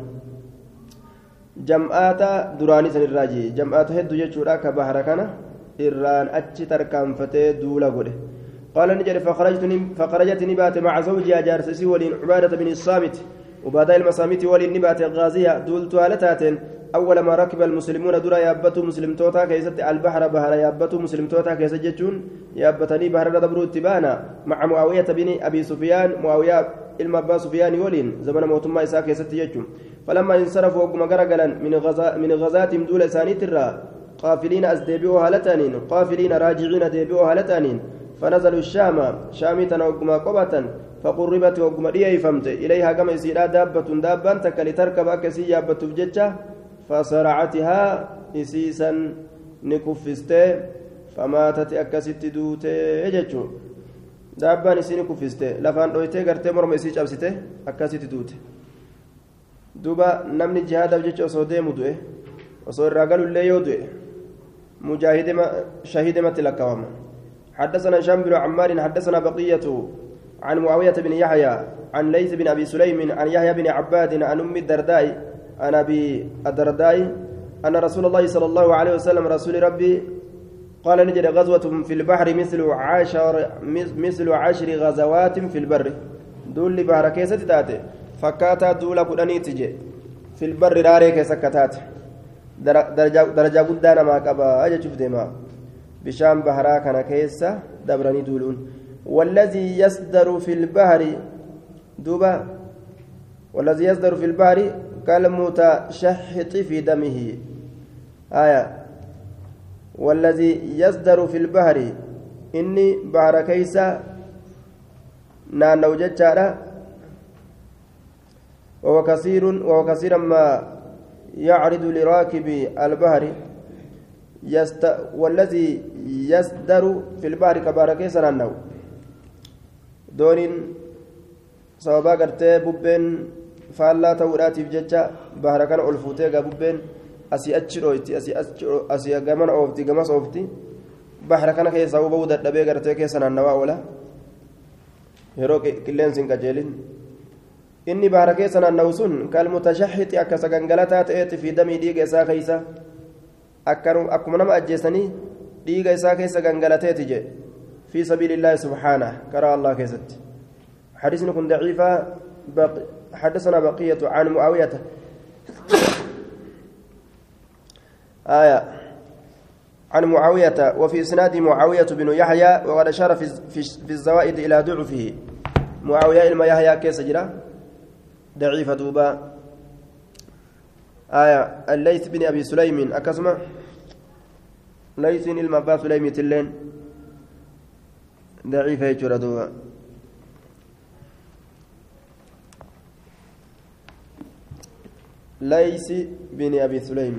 jam'aata duraanii san irraa jee jam'aata hedduu jechuudha ka bahara kana irraan achi tarkaanfatee duula godhe qaala ni jedhe faqarajat ni baate maca zawjihaa jaarsisii waliin cubaadata bin saamit ubaadaa ilma saamiti waliin ni baate gaaziya duultu haala taateen أول ما ركب المسلمون درا يابتوا مسلم توتا كيست البحر بحر يابتوا مسلم توتا كيست جتون يابتني بحر دبرو تبانا مع معاوية بن أبي سفيان معاوية ilma abbaa sufyaanii waliin zamana mootummaa isaa keessatti jechuun falammaa insarafu wagguma garagalan min ghazaatihim duula isaaniitirraa qaafiliina as deebi'oo haala ta'aniin qaafiliina raajiciina deebi'oo haala ta'aniin فنزلوا الشام شامي تنوغما قبة فقربت وغما ديفمت إليها كما يسيرا دابة دابا تكلي تركب أكسي يابت بججة فصرعتها إسيسا نكفسته فماتت أكست دوته يججو daabbaan isiin kuffiste lafaan dhoytee gartee morma isii cabsite akkasitti duute duba namni jihaadaaf jecha osoo deemu du'e osoo irraa galullee yoo du'e mujaahidima shahiidimatti lakkaawama حدثنا هشام بن عمار حدثنا بقية عن معاوية بن يحيى عن ليث بن أبي سليم عن يحيى بن عباد عن أم الدرداء عن أبي الدرداء أن رسول الله صلى الله عليه وسلم رسول ربي قال نجد غزوة في البحر مثل عشر مثل عشر غزوات في البر دول بحر كيسة تاتي فكاتا دولا كدني تجي في البر راري كيسة كتات درجة درجة قدانا ما كبا أجا شوف ديما بشام بحرا كان كيسة دبرني دولون والذي يصدر في البحر دوبا والذي يصدر في البحر كالمتشحط في دمه آية والذي يصدر في البحر إني بحر كيسة نانو جتشارا وهو كثير وهو كثيرا ما يعرض لراكب البحر يست والذي يصدر في البحر كبحر كيسة نانو دونين سببا قرتي بوبين فالا توراتي بجتشا بحر كان ألفوتي بوبين asii achi dhooyti asii asii gamana oofti gamas oofti bahra kana keessa hubuu dadhabee gartee keessa naannawaa oola yeroo qilleensi hin qajeelin inni bahra keessa naannawu sun kalmutashahhixi akka sagangalataa ta'eeti fi damii dhiiga isaa keessa akkuma nama ajjeesanii dhiiga isaa keessa gangalateeti je fi sabiilillaahi subhaanahu karaa allah keessatti حديثنا كن ضعيفة بق... حدثنا بقية عن معاوية آية عن معاوية وفي إسناد معاوية بن يحيى وقد أشار في, في, في الزوائد إلى ضعفه معاوية إلما يحيى كيس جرا ضعيفة دوبا آية الليث بن أبي سليم أكسمة ليث إلما با سليم تلين ضعيفة يجرى دوبا ليث بن أبي سليم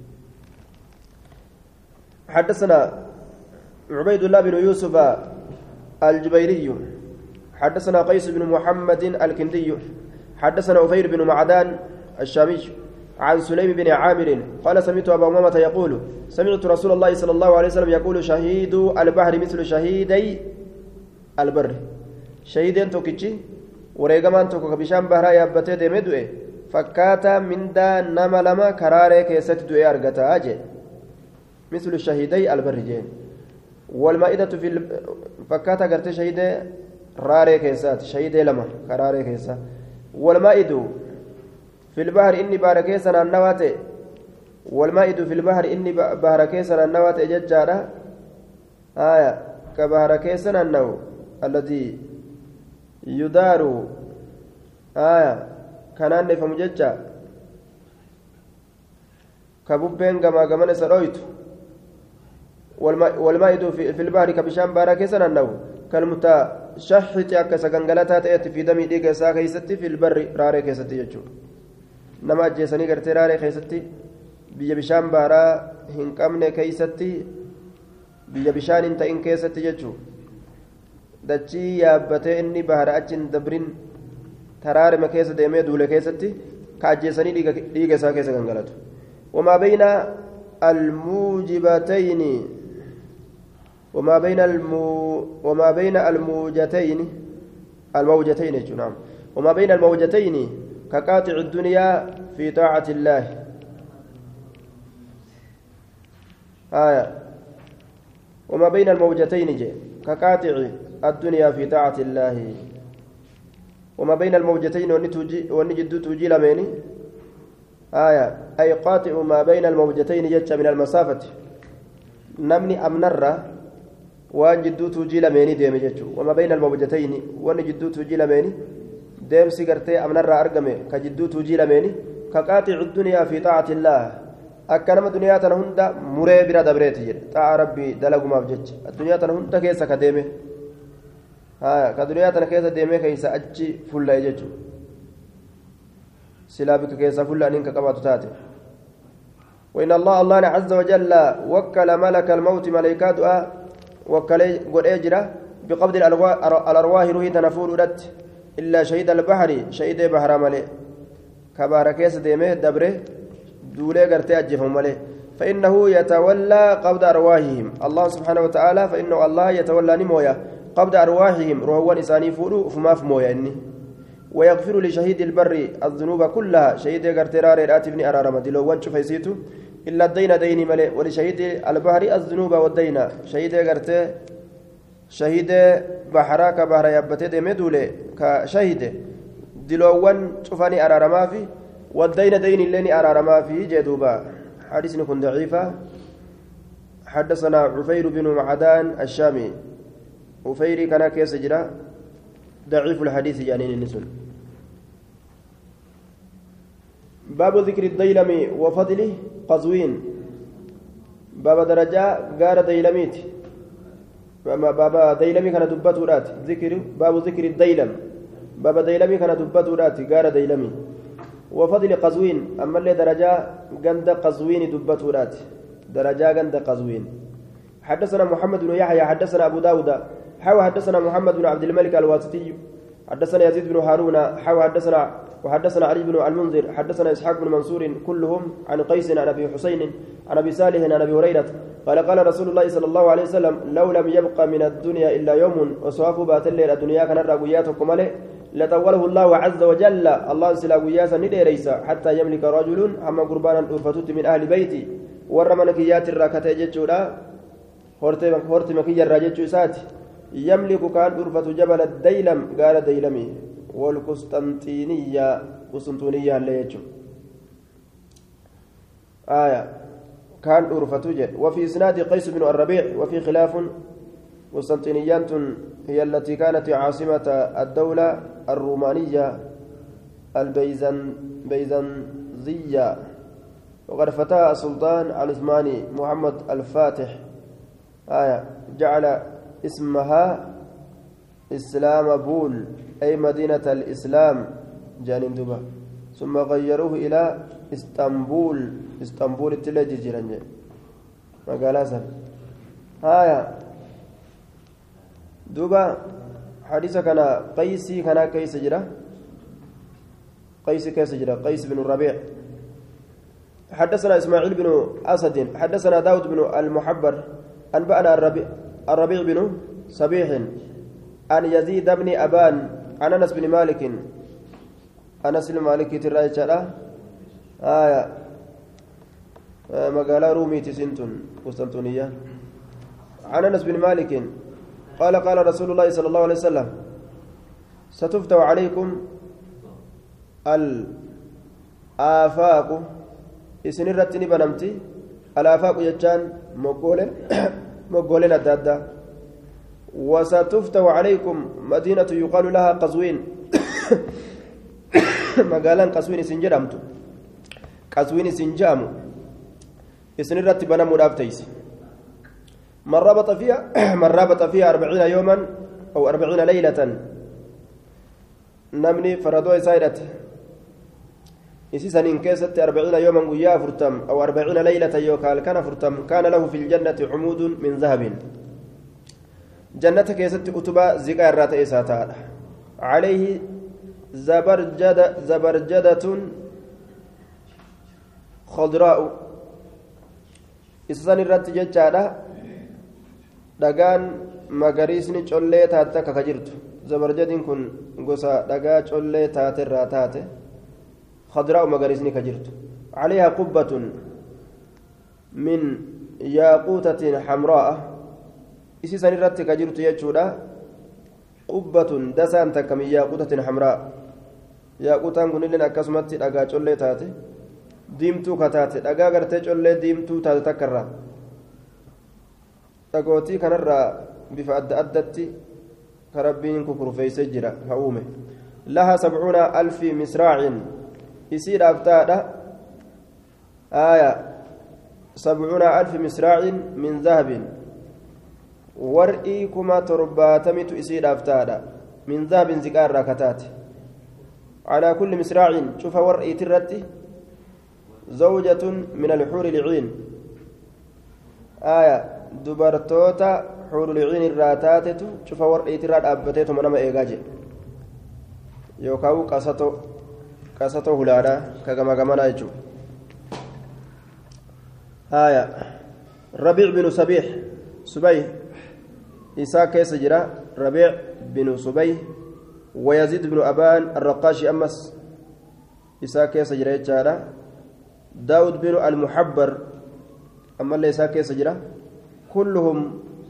حدثنا عبيد الله بن يوسف الجبيري حدثنا قيس بن محمد الكندي حدثنا أفير بن معدان الشامي عن سليم بن عامر قال سمعت أبا أمامة يقول سمعت رسول الله صلى الله عليه وسلم يقول شهيد البحر مثل شهيدي البر شهيدين توكيتشي وريغمان توكو بشام بحر يابتي دمدوئ فكاتا من دا نما لما كراري كيست دوئ أرغتا أجي مثل الشهيدي البرجين والمائدة في فكاتا قرت شهيد راري كيسات شهيدي لما كراري كيسا والمائد في البحر إني باركيسا النوات والمائد في البحر إني باركيسا النوات ججارة آية كباركيسا النو الذي يدار آية كانان نفهم ججا كبوبين كما كمان سرويت والمائد في البحر كبشان بارا كيسن النو كالمتشحت أكا سغنغلتا تأتي في دمي ديك سا كيستي في البر راري كيستي يجو نما أجيساني قرتي راري كيستي بيا بشان بارا هنقمني كيستي بيا بشان انت إن كيستي يجو dachii yaabbatee inni bahara achiin dabrin taraarima keessa deemee duule keessatti ka ajjeesanii dhiiga isaa keessa gangalatu wamaa bayna almuujibatayni wamaa bayna wamaa bayna almuujatayni almawjatayni jechuun naam wamaa bayna almawjatayni ka qaaxici dunyaa fi taacati illaahi aya wamaa bayna almawjatayni je ka qaaxici الدنيا في طاعة الله وما بين الموجتين ونجد توجي لميني آية أي قاطع ما بين الموجتين جت من المسافة نمني أمنرة وجد توجي لميني ديم جتشو وما بين الموجتين ونجد توجي لميني ديم سيغرتي أمنرة أرقمي كجد توجي لميني كقاطع الدنيا في طاعة الله أكنما دنيا تنهند مري برا دبريتي طاعة ربي دلقوا ما بجتش الدنيا تنهند كيسا كديمه ها كدنيا تنكيسة ديمه كيسة أجي فلا يجتو سلابك كيسة فلا نينك كباتو تاتي وإن الله الله عز وجل وكل ملك الموت ملائكات وكل قد أجرى بقبض الأرواح روحي تنفور ردت إلا شهيد البحر شهيد بحر ملئ كبار كيسة ديمه دبره دولي قرتي أجفهم ملئ فإنه يتولى قبض أرواحهم الله سبحانه وتعالى فإنه الله يتولى نمويا قبض أرواحهم روحوان إساني فورو فما فمويا إني ويغفر لشهيد البر الذنوب كلها شهيد قرترار الآتبني أرارم دلوان شفيسيتو إلا الدين ديني ملئ ولشهيد البحر الذنوب والدين شهيد قرتي شهيد بحراك بحر يبتي دمدولي كشهيد دلوان شفاني أرارما في والدين دين اللي أرارما في جدوبا حديث نكون ضعيفة حدثنا عفير بن معدان الشامي عفيري كان كيس جرا ضعيف الحديث جانين النسل باب ذكر الديلم وفضله قزوين باب درجة غار ديلميت بابا ديلمي كان دبته رات ذكر باب ذكر الديلم بابا ديلمي كان دبته رات غار ديلمي وفضل قزوين أما اللي درجة غند قزوين دبته رات درجة غند قزوين حدثنا محمد بن يحيى حدثنا أبو داود حاو حدثنا محمد بن عبد الملك الواسطي حدثنا يزيد بن هارون حاو حدثنا وحدثنا علي بن المنذر حدثنا إسحاق بن منصور كلهم عن قيس عن أبي حسين عن أبي صالح عن أبي هريرة قال قال رسول الله صلى الله عليه وسلم لو لم يبقى من الدنيا إلا يوم وصواب باتل الدنيا كان الرقياتكم عليه لطوله الله عز وجل الله سلا قياسا نديريسا حتى يملك رجل أما قربانا أرفتت من أهل بيتي ورمنكيات الراكتة جتشولا هورتي مكي الراجتشو ساتي يملك كان أرفة جبل الديلم قال ديلمي والقسطنطينية قسطنطينية ليجو آية كان أرفة جد وفي إسناد قيس بن الربيع وفي خلاف قسطنطينية هي التي كانت عاصمة الدولة الرومانية البيزنطية وقد فتاها السلطان العثماني محمد الفاتح آية جعل اسمها إسلام بول أي مدينة الإسلام جانين دوبا ثم غيروه إلى اسطنبول اسطنبول التلاجي جيرانجي مقالا سن آية دوبا حديث كان قيسي كان قيس جرا قيس كيس جرا قيس بن الربيع حدثنا إسماعيل بن أسد حدثنا داود بن المحبر أنبأنا الربيع الربيع بن صبيح عن يزيد بن أبان عن أنس بن مالك أنس بن مالك تراي شرا آية آه مقالة رومي تسنتون قسطنطينية عن أنس بن مالك قال قال رسول الله صلى الله عليه وسلم ستفتح عليكم الآفاق إسن الرتني بنمتي الآفاق يجان مقولة مقولين الدادة وستفتح عليكم مدينة يقال لها قزوين مقالا قزوين سنجرمت قزوين سنجام إسن الرتب بنمو رافتيس من ربط فيها من ربط فيها أربعين يوما أو أربعين ليلة نمني فردوي سايرت إسيسا إن كيست أربعين يوما ويا فرتم أو أربعين ليلة يوكال كان فرتم كان له في الجنة عمود من ذهب جنة كيست أتبا زكاة رات إساتا عليه زبرجدة زبرجدة خضراء إسسان الرت ججارة دقان مغاريسني چولي تاتا كجرت زبرجدين كن غوسا دقا چولي تاتي راتاتي خضراء مغاريسني كجرت عليها قبة من ياقوتة حمراء إسسان الرت كجرت يجودا قبة دسان تك من ياقوتة حمراء ياقوتان كن لنا كسمت دقا چولي تاتي diimtuu kataate dhagaa gartee collee diimtuu taate takkarraa dhagootii kanarraa bifa adda addatti ka rabbiin kukurfeeyse jira ka uume laha sabcuuna alfi misraacin isiidhaaf taadha aaya sabcuuna alfi misraacin min dahabin war'ii kuma torbaatamitu isiidhaaf taadha min dahabin ziqaarraa kataate calaa kulli misraacin cufa war'iitirratti زوجة من الحور العين آية دبرتوتا حور العين الراتاتة شوف ورقيت الرات أبتيتو منما إيجاجي يوكاو قصتو قصتو هلادا كما كما نايجو آية ربيع بن سبيح سبيح إساك سجرا ربيع بن سبيح ويزيد بن أبان الرقاشي أمس إساك سجرا يجارا داود بن المحبر أما اللي ساكي سجرة كلهم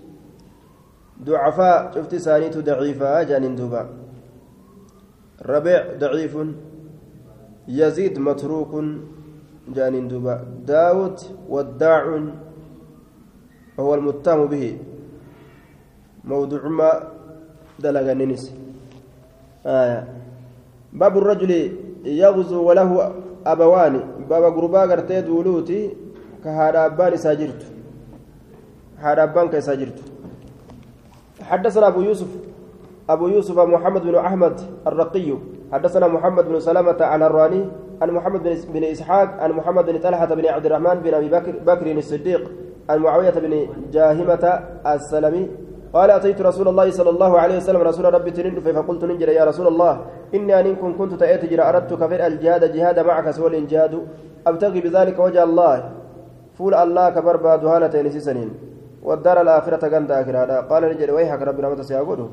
ضعفاء شفت سانيت ضعيفة جانين دوبا ربيع ضعيف يزيد متروك جانين دوبا داود وداع هو المتهم به موضوع ما دلغ النس آية باب الرجل يغزو وله أبواني بابا غربا غرتي دولوتي كهذا أبان ساجرت هذا أبان كساجرت حدثنا أبو يوسف أبو يوسف محمد بن أحمد الرقي حدثنا محمد بن سلامة عن الراني عن محمد بن إسحاق عن محمد بن طلحة بن عبد الرحمن بن أبي بكر بكر الصديق عن معاوية بن جاهمة السلمي قال أتيت رسول الله صلى الله عليه وسلم رسول ربي تنين فقلت ننجر يا رسول الله إني أنكم كنت تأتي جرى أردت كفر الجهاد جهاد معك سوى الإنجاد أبتغي بذلك وجه الله فول الله كبر بادهانة نسيسنين والدار الآخرة قند آخرة قال نجر ويحك ربي رحمة سيقوله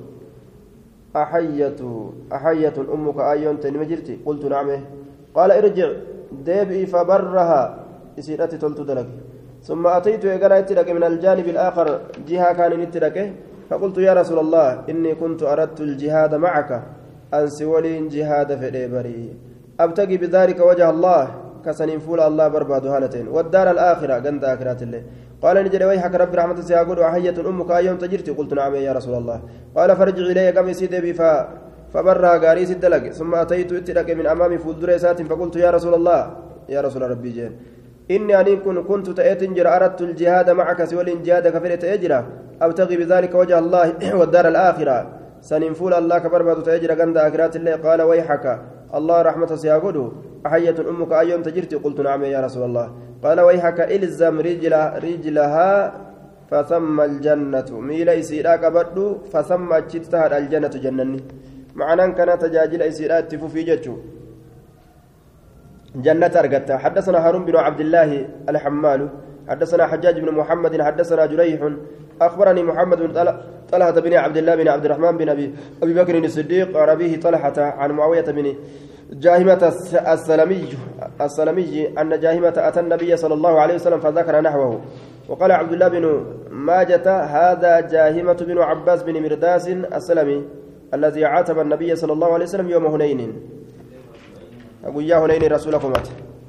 أحية أحية أمك آيون تنمجرتي قلت نعم قال ارجع ديبئي فبرها إسيرتي تلت دلك ثم أتيت يقرأت لك من الجانب الآخر جهة كان نتلك فقلت يا رسول الله إني كنت أردت الجهاد معك أنسي ولين جهاد في الإبري أبتغي بذلك وجه الله كسنين فول الله برباد هالتين والدار الآخرة قند آخرات الله قال نجري ويحك رب رحمة سيقول وحية أمك أيوم تجرتي قلت نعم يا رسول الله قال فرجع إلي كم يسيدي بفا فبرها قاريس الدلق ثم أتيت اتلك من أمامي فول دريسات فقلت يا رسول الله يا رسول ربي جين إني أن كن كنت تأتنجر أردت الجهاد معك سوى الإنجاد كفرت أجرا أبتغي بذلك وجه الله والدار الآخرة سننفول الله كبربة تأجر عند آخرات الله قال ويحك الله رحمة سيقوله أحية أمك أيوم تجرتي قلت نعم يا رسول الله قال ويحك إلزم رجل رجلها فثم الجنة ميل إسيراك بدو فثم أجتها الجنة جنني معنى كان تجاجل إسيرات تفوفي جتشو جنة أرقتها حدثنا هارون بن عبد الله الحمال حدثنا حجاج بن محمد حدثنا جريح أخبرني محمد بن طلحة بن عبد الله بن عبد الرحمن بن أبي أبي بكر الصديق عن أبيه طلحة عن معاوية بن جاهمة السلمي السلمي أن جاهمة أتى النبي صلى الله عليه وسلم فذكر نحوه وقال عبد الله بن ماجة هذا جاهمة بن عباس بن مرداس السلمي الذي عاتب النبي صلى الله عليه وسلم يوم هنين أقول يا هنين رسولكم أت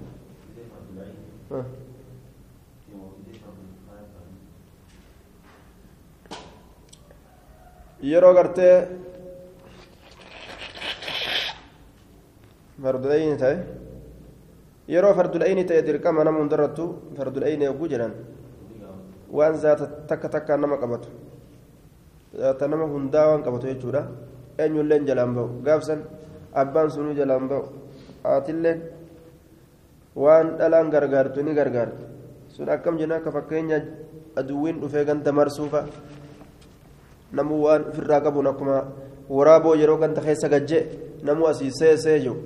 yeroo gartee farduleyni ta'e yeroo farduleyni ta'e dirqama nama hundarrattu farduleyni yogguu jedhan وان ذات تك تك نما قبته ذات نما هندا وان قبته يجودا ان يلين جلامبو غافسن ابان سنو جلامبو اتلين وان دلان غرغرتني غرغرت سن اكم جنا كفكينيا ادوين دفه غنت مرسوفا نمو وان في الراقب نكما ورابو يرو غنت خيسا گجه نمو اسي سيسيجو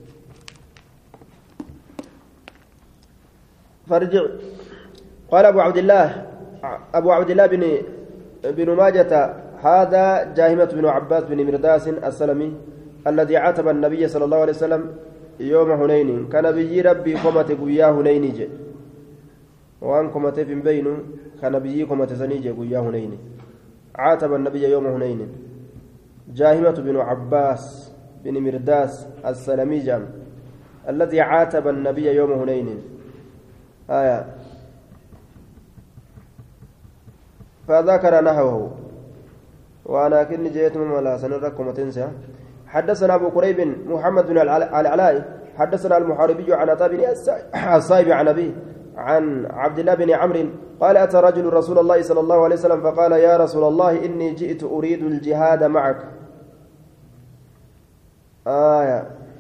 فرجع قال أبو عبد الله أبو عبد الله بن بن ماجة هذا جاهمة بن عباس بن مرداس السلمي الذي عاتب النبي صلى الله عليه وسلم يوم هنين كان بيجي ربي قمت قويا هنين جي وان قمت في بين كان بيجي قمت سنيجي قويا هنين عاتب النبي يوم هنين جاهمة بن عباس بن مرداس السلمي جام الذي عاتب النبي يوم هنين آية فذكر نحوه وأنا كني جئت من ولا سنركم تنسى حدثنا أبو كريب محمد بن العلاء حدثنا المحاربي عن عطاء بن الصائب عن أبيه عن عبد الله بن عمرو قال أتى رجل رسول الله صلى الله عليه وسلم فقال يا رسول الله إني جئت أريد الجهاد معك آية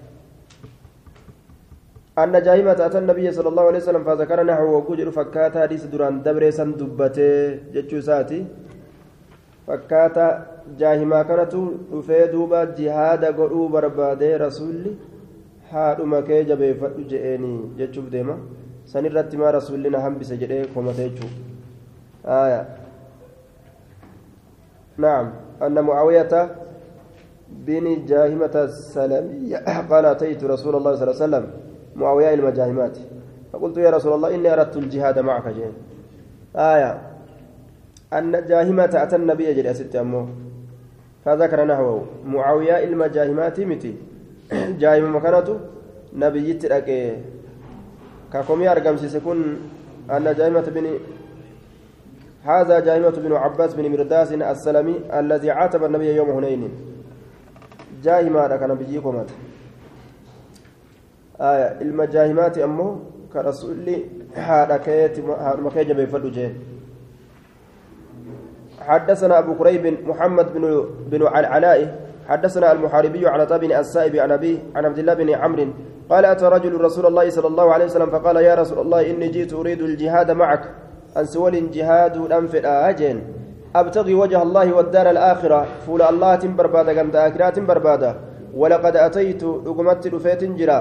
أن جاهمة أتى النبي صلى الله عليه وسلم فذكر نحو وجر فكاتا حديث دران دبريسا دبته جتشوساتي فكاتا جاهمة كانت في دوبا جهاد قلوب بربادي رسولي haadhu makee jabeeffadhu je'eeni jechuuf deema san irratti maa rasuulli na hambise jedhee komate jechuudha aya naam anna mu'awiyata bini jaahimata salamiyya qaala ataytu rasuula allahi sallallahu alaihi wasallam mu'awiya ilma jaahimaati فقلت يا رسول الله إني أردت الجهاد معك جين آية أن جاهمة أتى النبي جل أسد أمه فذكر نحوه معاوية إلما جاهمات متي جاهمة مكانته نبي يترك كقومي أرقم سيكون أن جاهمة بن هذا جاهمة بن عباس بن مرداس السلمي الذي عاتب النبي يوم هنين جاهمة لك نبيكم آية المجاهمات أمه كرسول هذا كيت مكيج بيفدو جين حدثنا أبو كريب محمد بن بن العلاء حدثنا المحاربي عن طابن السائب عن أبيه عن عبد الله بن عمرو قال أتى رجل رسول الله صلى الله عليه وسلم فقال يا رسول الله إني جئت أريد الجهاد معك أن سول جهاد أنفر آجين أبتغي وجه الله والدار الآخرة فول الله تنبربادا قمت آخرات بربادا ولقد أتيت لقمت رفيت جرا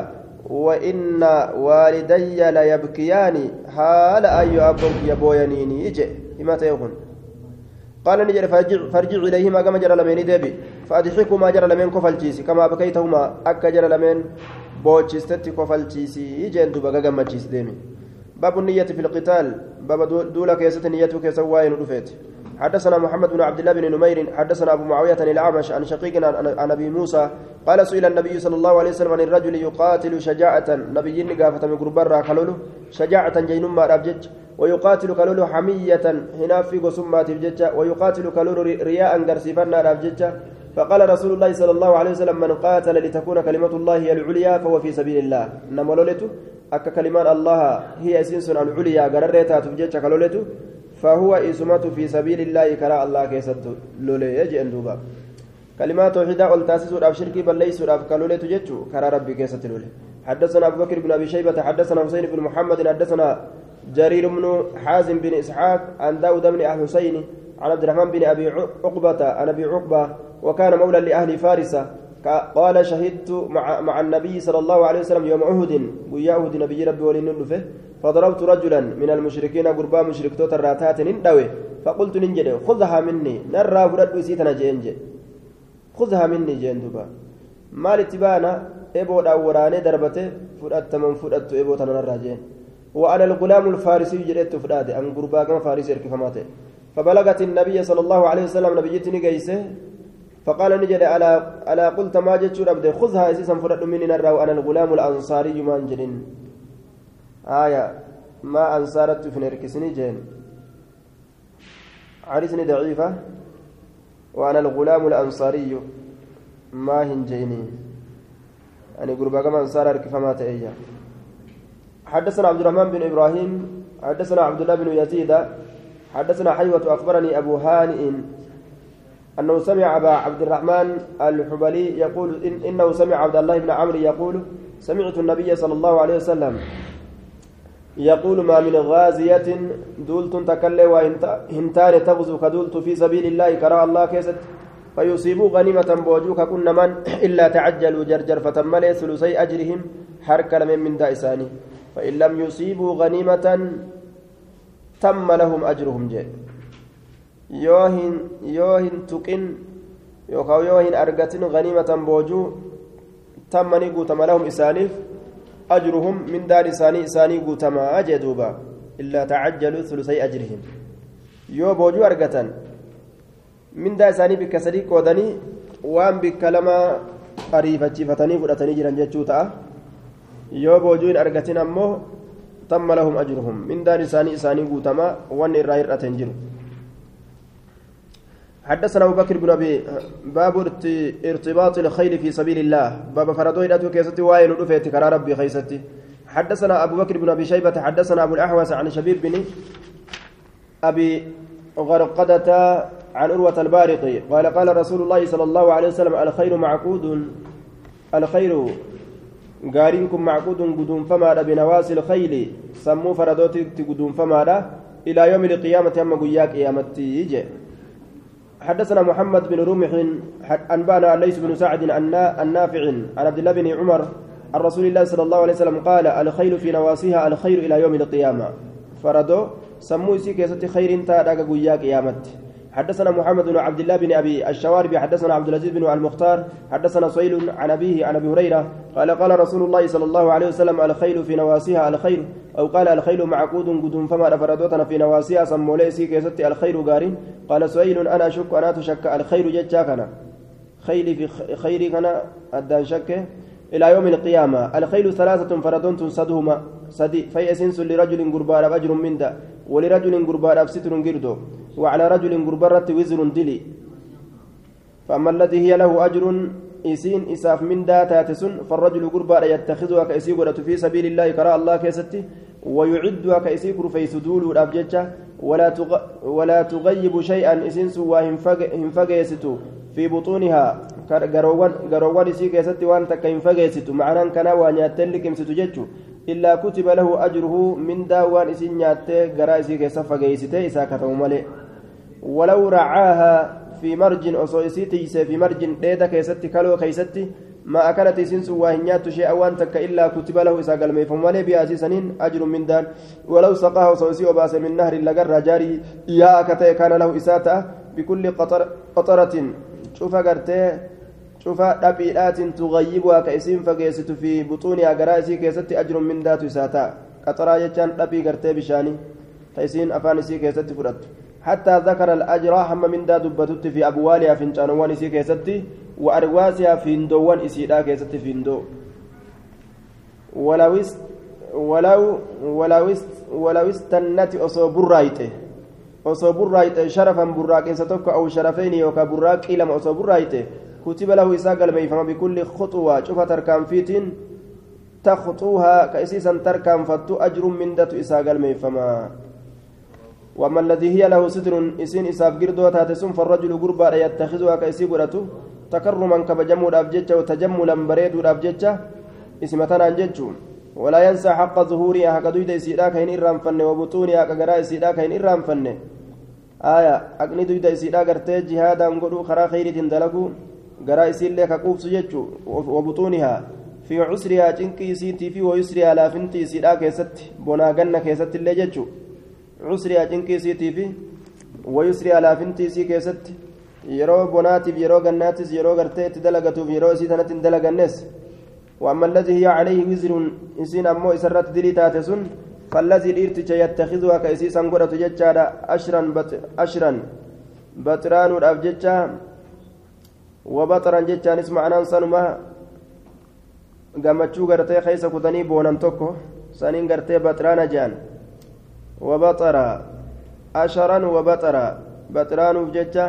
وإن والدي ليبكيان حال أي أبوك يبوينيني إجي متى يكون قال نجري فارجع, فارجع إليهما كما جرى لمن ديبي فأضحكوا ما جرى لمن كفلتيسي كما بكيتهما أكا جرى لمن بوتشستي كفلتيسي إجي أنتو بقى قمتشيس ديمي باب النية في القتال باب دولك يست نيتك سواين رفيت حدثنا محمد بن عبد الله بن نمير حدثنا أبو معاوية الأعمش عن شقيق عن أبي موسى قال سئل النبي صلى الله عليه وسلم عن الرجل يقاتل شجاعة نبي نقافة من قربرة كلوله شجاعة جينما رابجج ويقاتل كلوله حمية هنا في قسمات الججة ويقاتل كلوله رياء قرسفنا رابجج فقال رسول الله صلى الله عليه وسلم من قاتل لتكون كلمة الله هي العليا فهو في سبيل الله إنما لولته أك كلمات الله هي سنس العليا قررتها تبجج كلولته فهو إسمة في سبيل الله كرا الله كيست لولي يجي أندوبا كلمات توحيد والتاسيس والأب شركي بل ليس والأب كلولي تجتشو كرا ربي كيست لولي حدثنا أبو بكر بن أبي شيبة حدثنا حسين بن محمد حدثنا جرير بن حازم بن إسحاق عن داود بن حسين عن عبد الرحمن بن أبي عقبة عن أبي عقبة وكان مولى لأهل فارس قال شهدت مع, مع النبي صلى الله عليه وسلم يوم عهد ويا عهد نبي ربي ولننفه فضربت رجلا من المشركين قربا مشرك توت الراتات ندوي فقلت ننجد خذها مني نرى فرد سيتنا جنج خذها مني جندبا مال اتبانا ابو داوراني دربته فرد من فرد ابو تنرى جن وانا الغلام الفارسي جريت فراد ان قربا كما فارسي كفماته فبلغت النبي صلى الله عليه وسلم نبيتني جيسه فقال نجد على على قلت ما جئت ربد خذها اساسا فرد مني نرى وانا الغلام الانصاري من جنين آية ما أنصارت في نركسني جين عرسني ضعيفة وأنا الغلام الأنصاري ما هنجيني أنا قربا كما أنصار كفما تأيّا حدثنا عبد الرحمن بن إبراهيم حدثنا عبد الله بن يزيد حدثنا حيوة أخبرني أبو هانئ أنه سمع أبا عبد الرحمن الحبلي يقول إن إنه سمع عبد الله بن عمرو يقول سمعت النبي صلى الله عليه وسلم يقول ما من غازية دولت تكلي وهنتان تغزو كدولت في سبيل الله كرى الله كيست فيصيبوا غنيمة بوجوك كن من إلا تعجلوا جرجر فتملي ثلثي أجرهم حركة من من دائساني فإن لم يصيبوا غنيمة تم لهم أجرهم جاء يوهن يوهن تقن يوكاو يوهن أرقتن غنيمة بوجو تم نيقو تم لهم إسانيف أجرهم من دار إساني إساني قوتما أجدوبا إلا تعجلوا ثلثي أجرهم يو بوجو أرقتن من دار إساني بكسري كودني وان بكلمة أريفة فتني فرأتني جران جتشوتا يو بوجو أرقتن أمو تم لهم أجرهم من دار إساني إساني قوتما وان الرائر أتنجروا حدثنا أبو بكر بن أبي باب ارتباط الخيل في سبيل الله باب فردوي لا كيستي واين ودفيت كرا ربي خيستي حدثنا أبو بكر بن أبي شيبة حدثنا أبو الأحوص عن شبيب بن أبي غرقدة عن أروة البارقي قال قال رسول الله صلى الله عليه وسلم الخير معقود الخير قارنكم معقود قدوم فما بنواصي الخيل سموا فردوتي قدوم فما إلى يوم القيامة أما قياك قيامتي يجي حدثنا محمد بن رمح أنبانا ليس بن سعد النافع عن عبد الله بن عمر عن رسول الله صلى الله عليه وسلم قال الخيل في نواصيها الخير إلى يوم القيامة فردو سموا سيكيسة خير تادا قويا قيامت حدثنا محمد بن عبد الله بن أبي الشواربي حدثنا عبد العزيز بن المختار حدثنا صيل عن أبيه عن أبي هريرة قال قال رسول الله صلى الله عليه وسلم الخيل في نواصيها الخير أو قال الخيل معقود قدوم فما فردوتنا في نواصيها سموا ليسي كيست الخير قارين قال صيل أنا أشك أنا تشك الخير جتشاكنا خيلي في خيري كنا أدان شك إلى يوم القيامة الخيل ثلاثة فردون صدهما صدي فيأسنس لرجل قربان أجر من دا ولرجل قربان ستر قردو وعلى رجل قربان وزر دلي فأما الذي هي له أجر إسين إساف من دا تاتسن فالرجل قربان يتخذها كأسي في سبيل الله كراء الله كيستي ويعدها كأسي كرفي سدول الأبججة ولا تغ... ولا تغيب شيئا إسنس وهم فقيستو في بطونها garoowwan garoowwan isii keessatti waan takka hin fageessitu macnaan kanaa waa nyaattee liqimsitu jechu illaa kutiba lahu ajruhu mindaa waan isiin nyaattee garaa isii keessa fageessite isaa katamu malee walaw racaaha fi marjin osoo isii tiysee fi marjin dheeda keessatti kaloo keeysatti ما أكلت سنس وهنيات شيئا وان تك إلا كتب له إذا قال ما يفهم ولا بياسي سنين أجر من دان ولو سقاه صوصي وباس من نهر لقر جاري يا كتي كان له إساته بكل قطر قطرة شوف قرتي شوف دبيئات تغيبها كأسين فقيست في بطونها قراسي كيست أجر من ذات إساتا قطرة يجان دبي قرتي بشاني تيسين أفانسي كيست فرد حتى ذكر الأجر هم من ذات دبتت في أبوالها في انشانوان سي كيست وأرواسها في ندوان إسيدا كيست في ندو ولو است ولو ولو است ولو استنت أصوب الرايته أصوب الرايته شرفا براك إن ستوك أو شرفين يوكا براك إلى ما أصوب الرايته كتب له إساق الميفما بكل خطوة شوف تركام فيتين تخطوها كأسيسا تركام فتو أجر من دت إساق الميفما وأما الذي هي له ستر إسين إساف قردوة تاتسون فالرجل قربا يتخذها كأسي قرأته تكرما كبجمو الأبججة وتجملا بريد الأبججة اسمتنا أنججو ولا ينسى حق ظهورها حق دويد إسيراك هين إرام فن وبطونها كقراء إسيراك هين إرام فن آية أقني دويد إسيراك ارتي جهادا نقولوا خرا خير تندلقوا قراء إسير لك قوف سججو وبطونها في عسرها جنكي سيتي في ويسرها لا فنتي إسيراك يست بنا قنا كيست اللي ججو عسرها جنكي سيتي في ويسرها لا فنتي سي كيست yeroo bonaatiif yeroo gannaatis yeroo gartee itti dalagatuuf yeroo isii sanatti hin dalagannes وأما الذي هي عليه وزر إسين أمو إسرت دلي تاتسون فالذي الإرتج يتخذها كإسيسا قرأت ججارا أشرا بط... أشرا بطران الأبججة وبطرا ججان اسمع نانسانما قامتشو قرتي خيسا كتني بونان توكو سانين قرتي بطران جان وبطرا أشرا وبطرا بطران بججة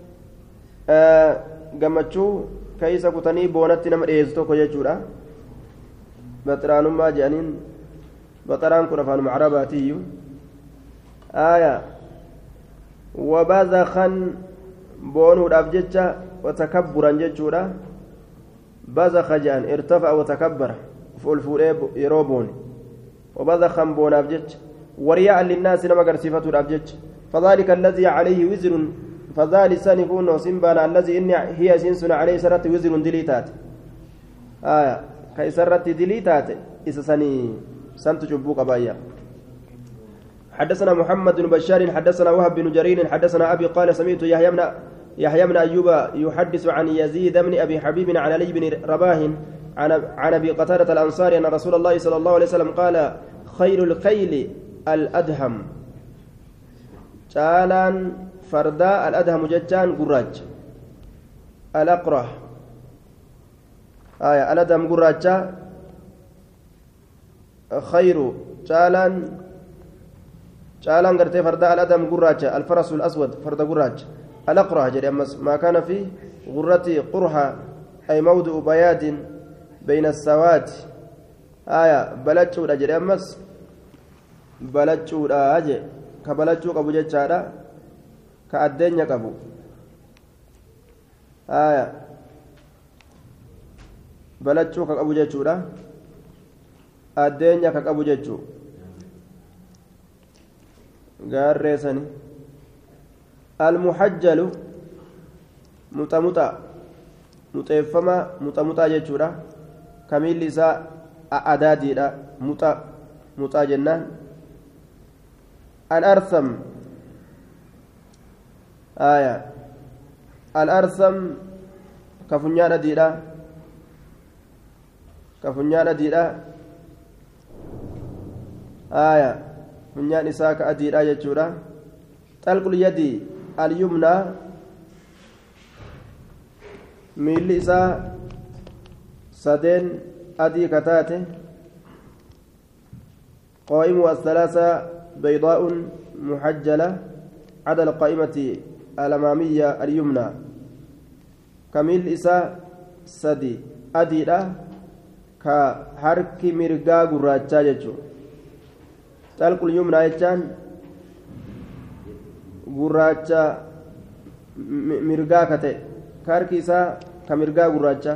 gammachuu keeysa kutanii boonatti nama dhiyeessu tokko jechuudha baxiraanummaa jedhaniin baxaraan kun afaanuma carabaatiyyuu aaya وبذخا بونو الأبجتة وتكبرا جتشورا بذخ جان ارتفع وتكبر فول فول يروبون وبذخا بون أبجت ورياء للناس نما قرسفة الأبجت فذلك الذي عليه وزر فذلك سنكون سنبان الذي إن هي سنسن عليه سرت وزر دليتات آية كي سرت دليتات إذا سني سنت جبوك بايا حدثنا محمد بن بشار حدثنا وهب بن جرير حدثنا أبي قال سمعت يحيى بن يحيى بن أيوب يحدث عن يزيد بن أبي حبيب عن علي بن رباه عن عن أبي قتادة الأنصاري أن رسول الله صلى الله عليه وسلم قال خير الخيل الأدهم جالان فردا الأدهم جتان قراج الأقرح آية الأدهم قراج خير جالان جالان قرتي فردا الأدهم قراج الفرس الأسود فردا قراج الأقرح جري أمس ما كان في غرتي قرحة أي موضع بياد بين السواد آية بلجو جري أمس بلجو أجي كبلجو أبو جتشارا كأدين يكبو آية بلجو كأبو جتشورا أدين يكبو جتشو قال ريساني المحجل متمتا متيفما متمتا جتشورا كميل لسا أدادي متا متا جنان الأرثم آية الأرثم كفنيان ديرا كفنيان ديرا آية فنيان إساك أديرا يجورا تلق اليد اليمنى ميل إسا سدين أدي كتاته قائم الثلاثة بيضاء محجلة عدا القائمة الأمامية اليمنى كميل إساء سدي أديرا كحرك مرقا قراجة ججو تلك اليمنى يجان قراجة مرقا كتئ كارك إساء كمرقا قراجة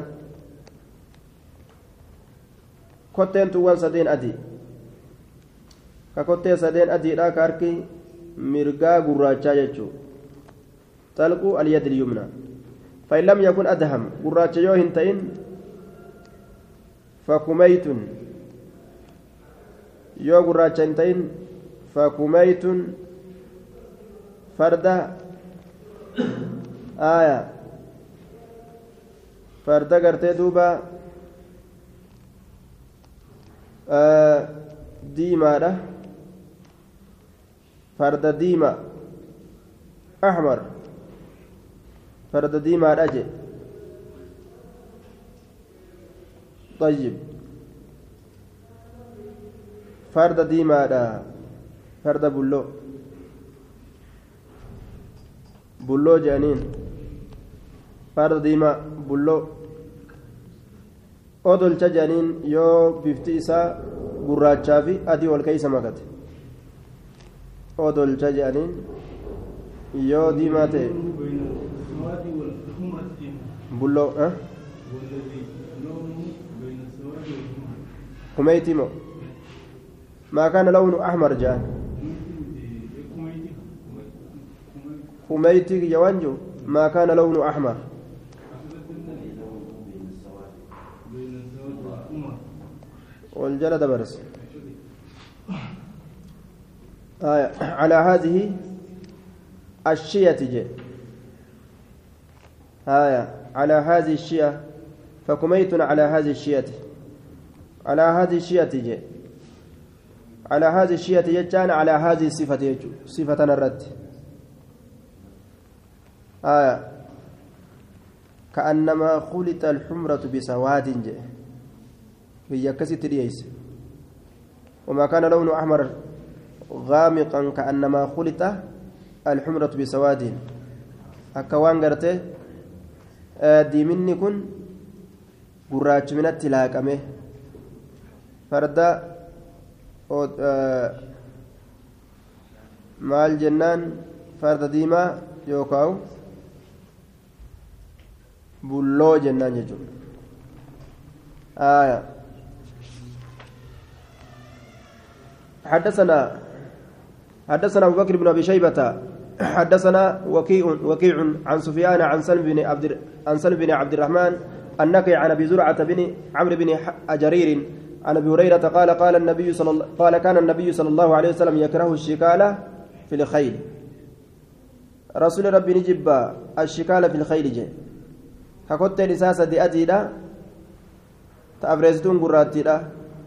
كتين توان سدين أدي ككوتي سدين أديرا كاركي مرقا قراجة ججو تلقوا اليد اليمنى فإن لم يكن أدهم قراجة يوهن تين فكميت يو قراجة تين فكميت فردا آية فردا قرتي دوبا آه ديما ده فرد ديما أحمر فرد ديما رجع طيب فرد ديما ده فرد بلو بلو جانين فرد ديما بلو أدل جانين يو بفتيسا gurraachaa fi adii wal keeysa makate odolcha jedhaniin yoo diimaa ta'e bulloo kumeeyti moo maa kaana lawnu ahmar jedhan kumeeyti kiyya waan jiru maa kaana lawnu ahmar والجلد برس آية على هذه الشية جي آية على هذه الشية فكميت على هذه الشية على هذه الشية جي على هذه الشية يجان على هذه الصفة يجو صفة الرد آية كأنما خلط الحمرة بسواد جي هي كسيت ليس وما كان لونه أحمر غامقا كأنما خلط الحمرة بسواد أكوان قرته دي مني كن قراج من التلاكمه فردا مال جنان فرد ديما يوكاو بلو جنان يجو آية حدثنا حدثنا أبو بكر بن أبي شيبة حدثنا وكيع وكيع عن سفيان عن سلم بن عبد عن سلم بن عبد الرحمن النقي عن أبي زرعة بن عمرو بن أجرير عن أبي هريرة قال قال النبي صلى الله قال كان النبي صلى الله عليه وسلم يكره الشكالة في الخيل رسول ربي نجب الشكالة في الخيل جي ككوت رساسة دي أتيدا تأفرزتون قراتي دا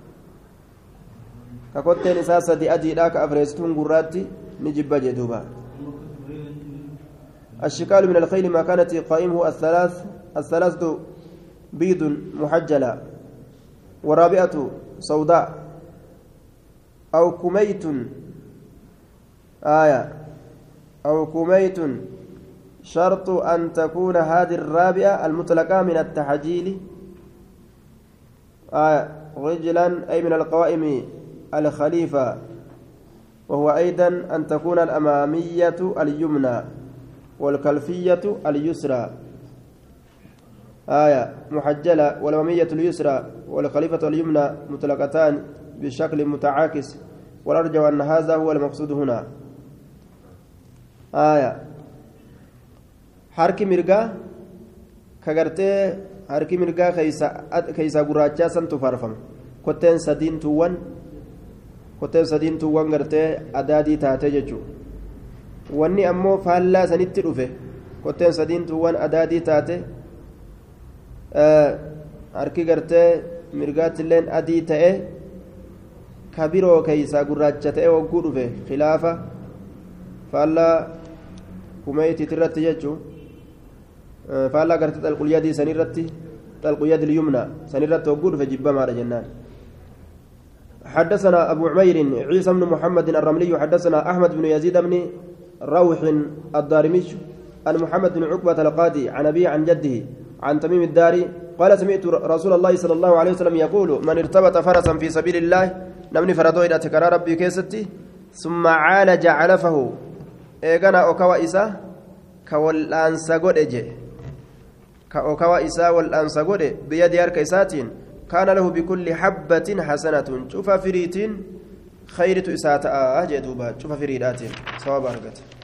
ككوت رساسة دي أتيدا كأفرزتون قراتي نجب جدوبا الشكال من الخيل ما كانت قائمه الثلاث الثلاثة بيض محجلة ورابعة سوداء أو كميت آية أو كميت شرط أن تكون هذه الرابعة المطلقة من التحجيل آية رجلا أي من القوائم الخليفة وهو أيضا أن تكون الأمامية اليمنى والخلفية اليسرى آية محجلة والأمامية اليسرى والخليفة اليمنى مطلقتان بشكل متعاكس والأرجو أن هذا هو المقصود هنا آية حركي مرقا كغرتي حركي مرقا كيسا كيسا غراچا سنتو فارفم كوتين سدين توان كوتين سدين توان غرتي أدادي تاتي جچو wanni ammoo faallaa sanitti dhufe kotteen sadiintu waan adaadii taate harki gartee mirgaattilleen adii ta'e kabiroo keeysaa gurraacha ta'e wagguu dhufe khilaafa faallaa kumeeytiit irratti jechuu faallaa gartee xalqulyadii sanirratti xalqulyadil yumna sanirratti wagguu dhufe jibbamaadha jennaan حدثنا أبو عمير عيسى بن محمد الرملي حدثنا أحمد بن يزيد بن روح الدارمي عن محمد بن عقبة القاضي عن أبي عن جده عن تميم الداري قال سمعت رسول الله صلى الله عليه وسلم يقول من ارتبط فرسا في سبيل الله نمني فردو إلى تكرار ربي كيستي ثم عالج علفه إيغانا أوكوا إسا كوالأنسا قد إجي كأوكوا إسا والأنسا قد بيد يارك إساتين كان له بكل حبة حسنة شوف فريتين خيرة إساءة أجدوبا شوف فريدات صواب أرقت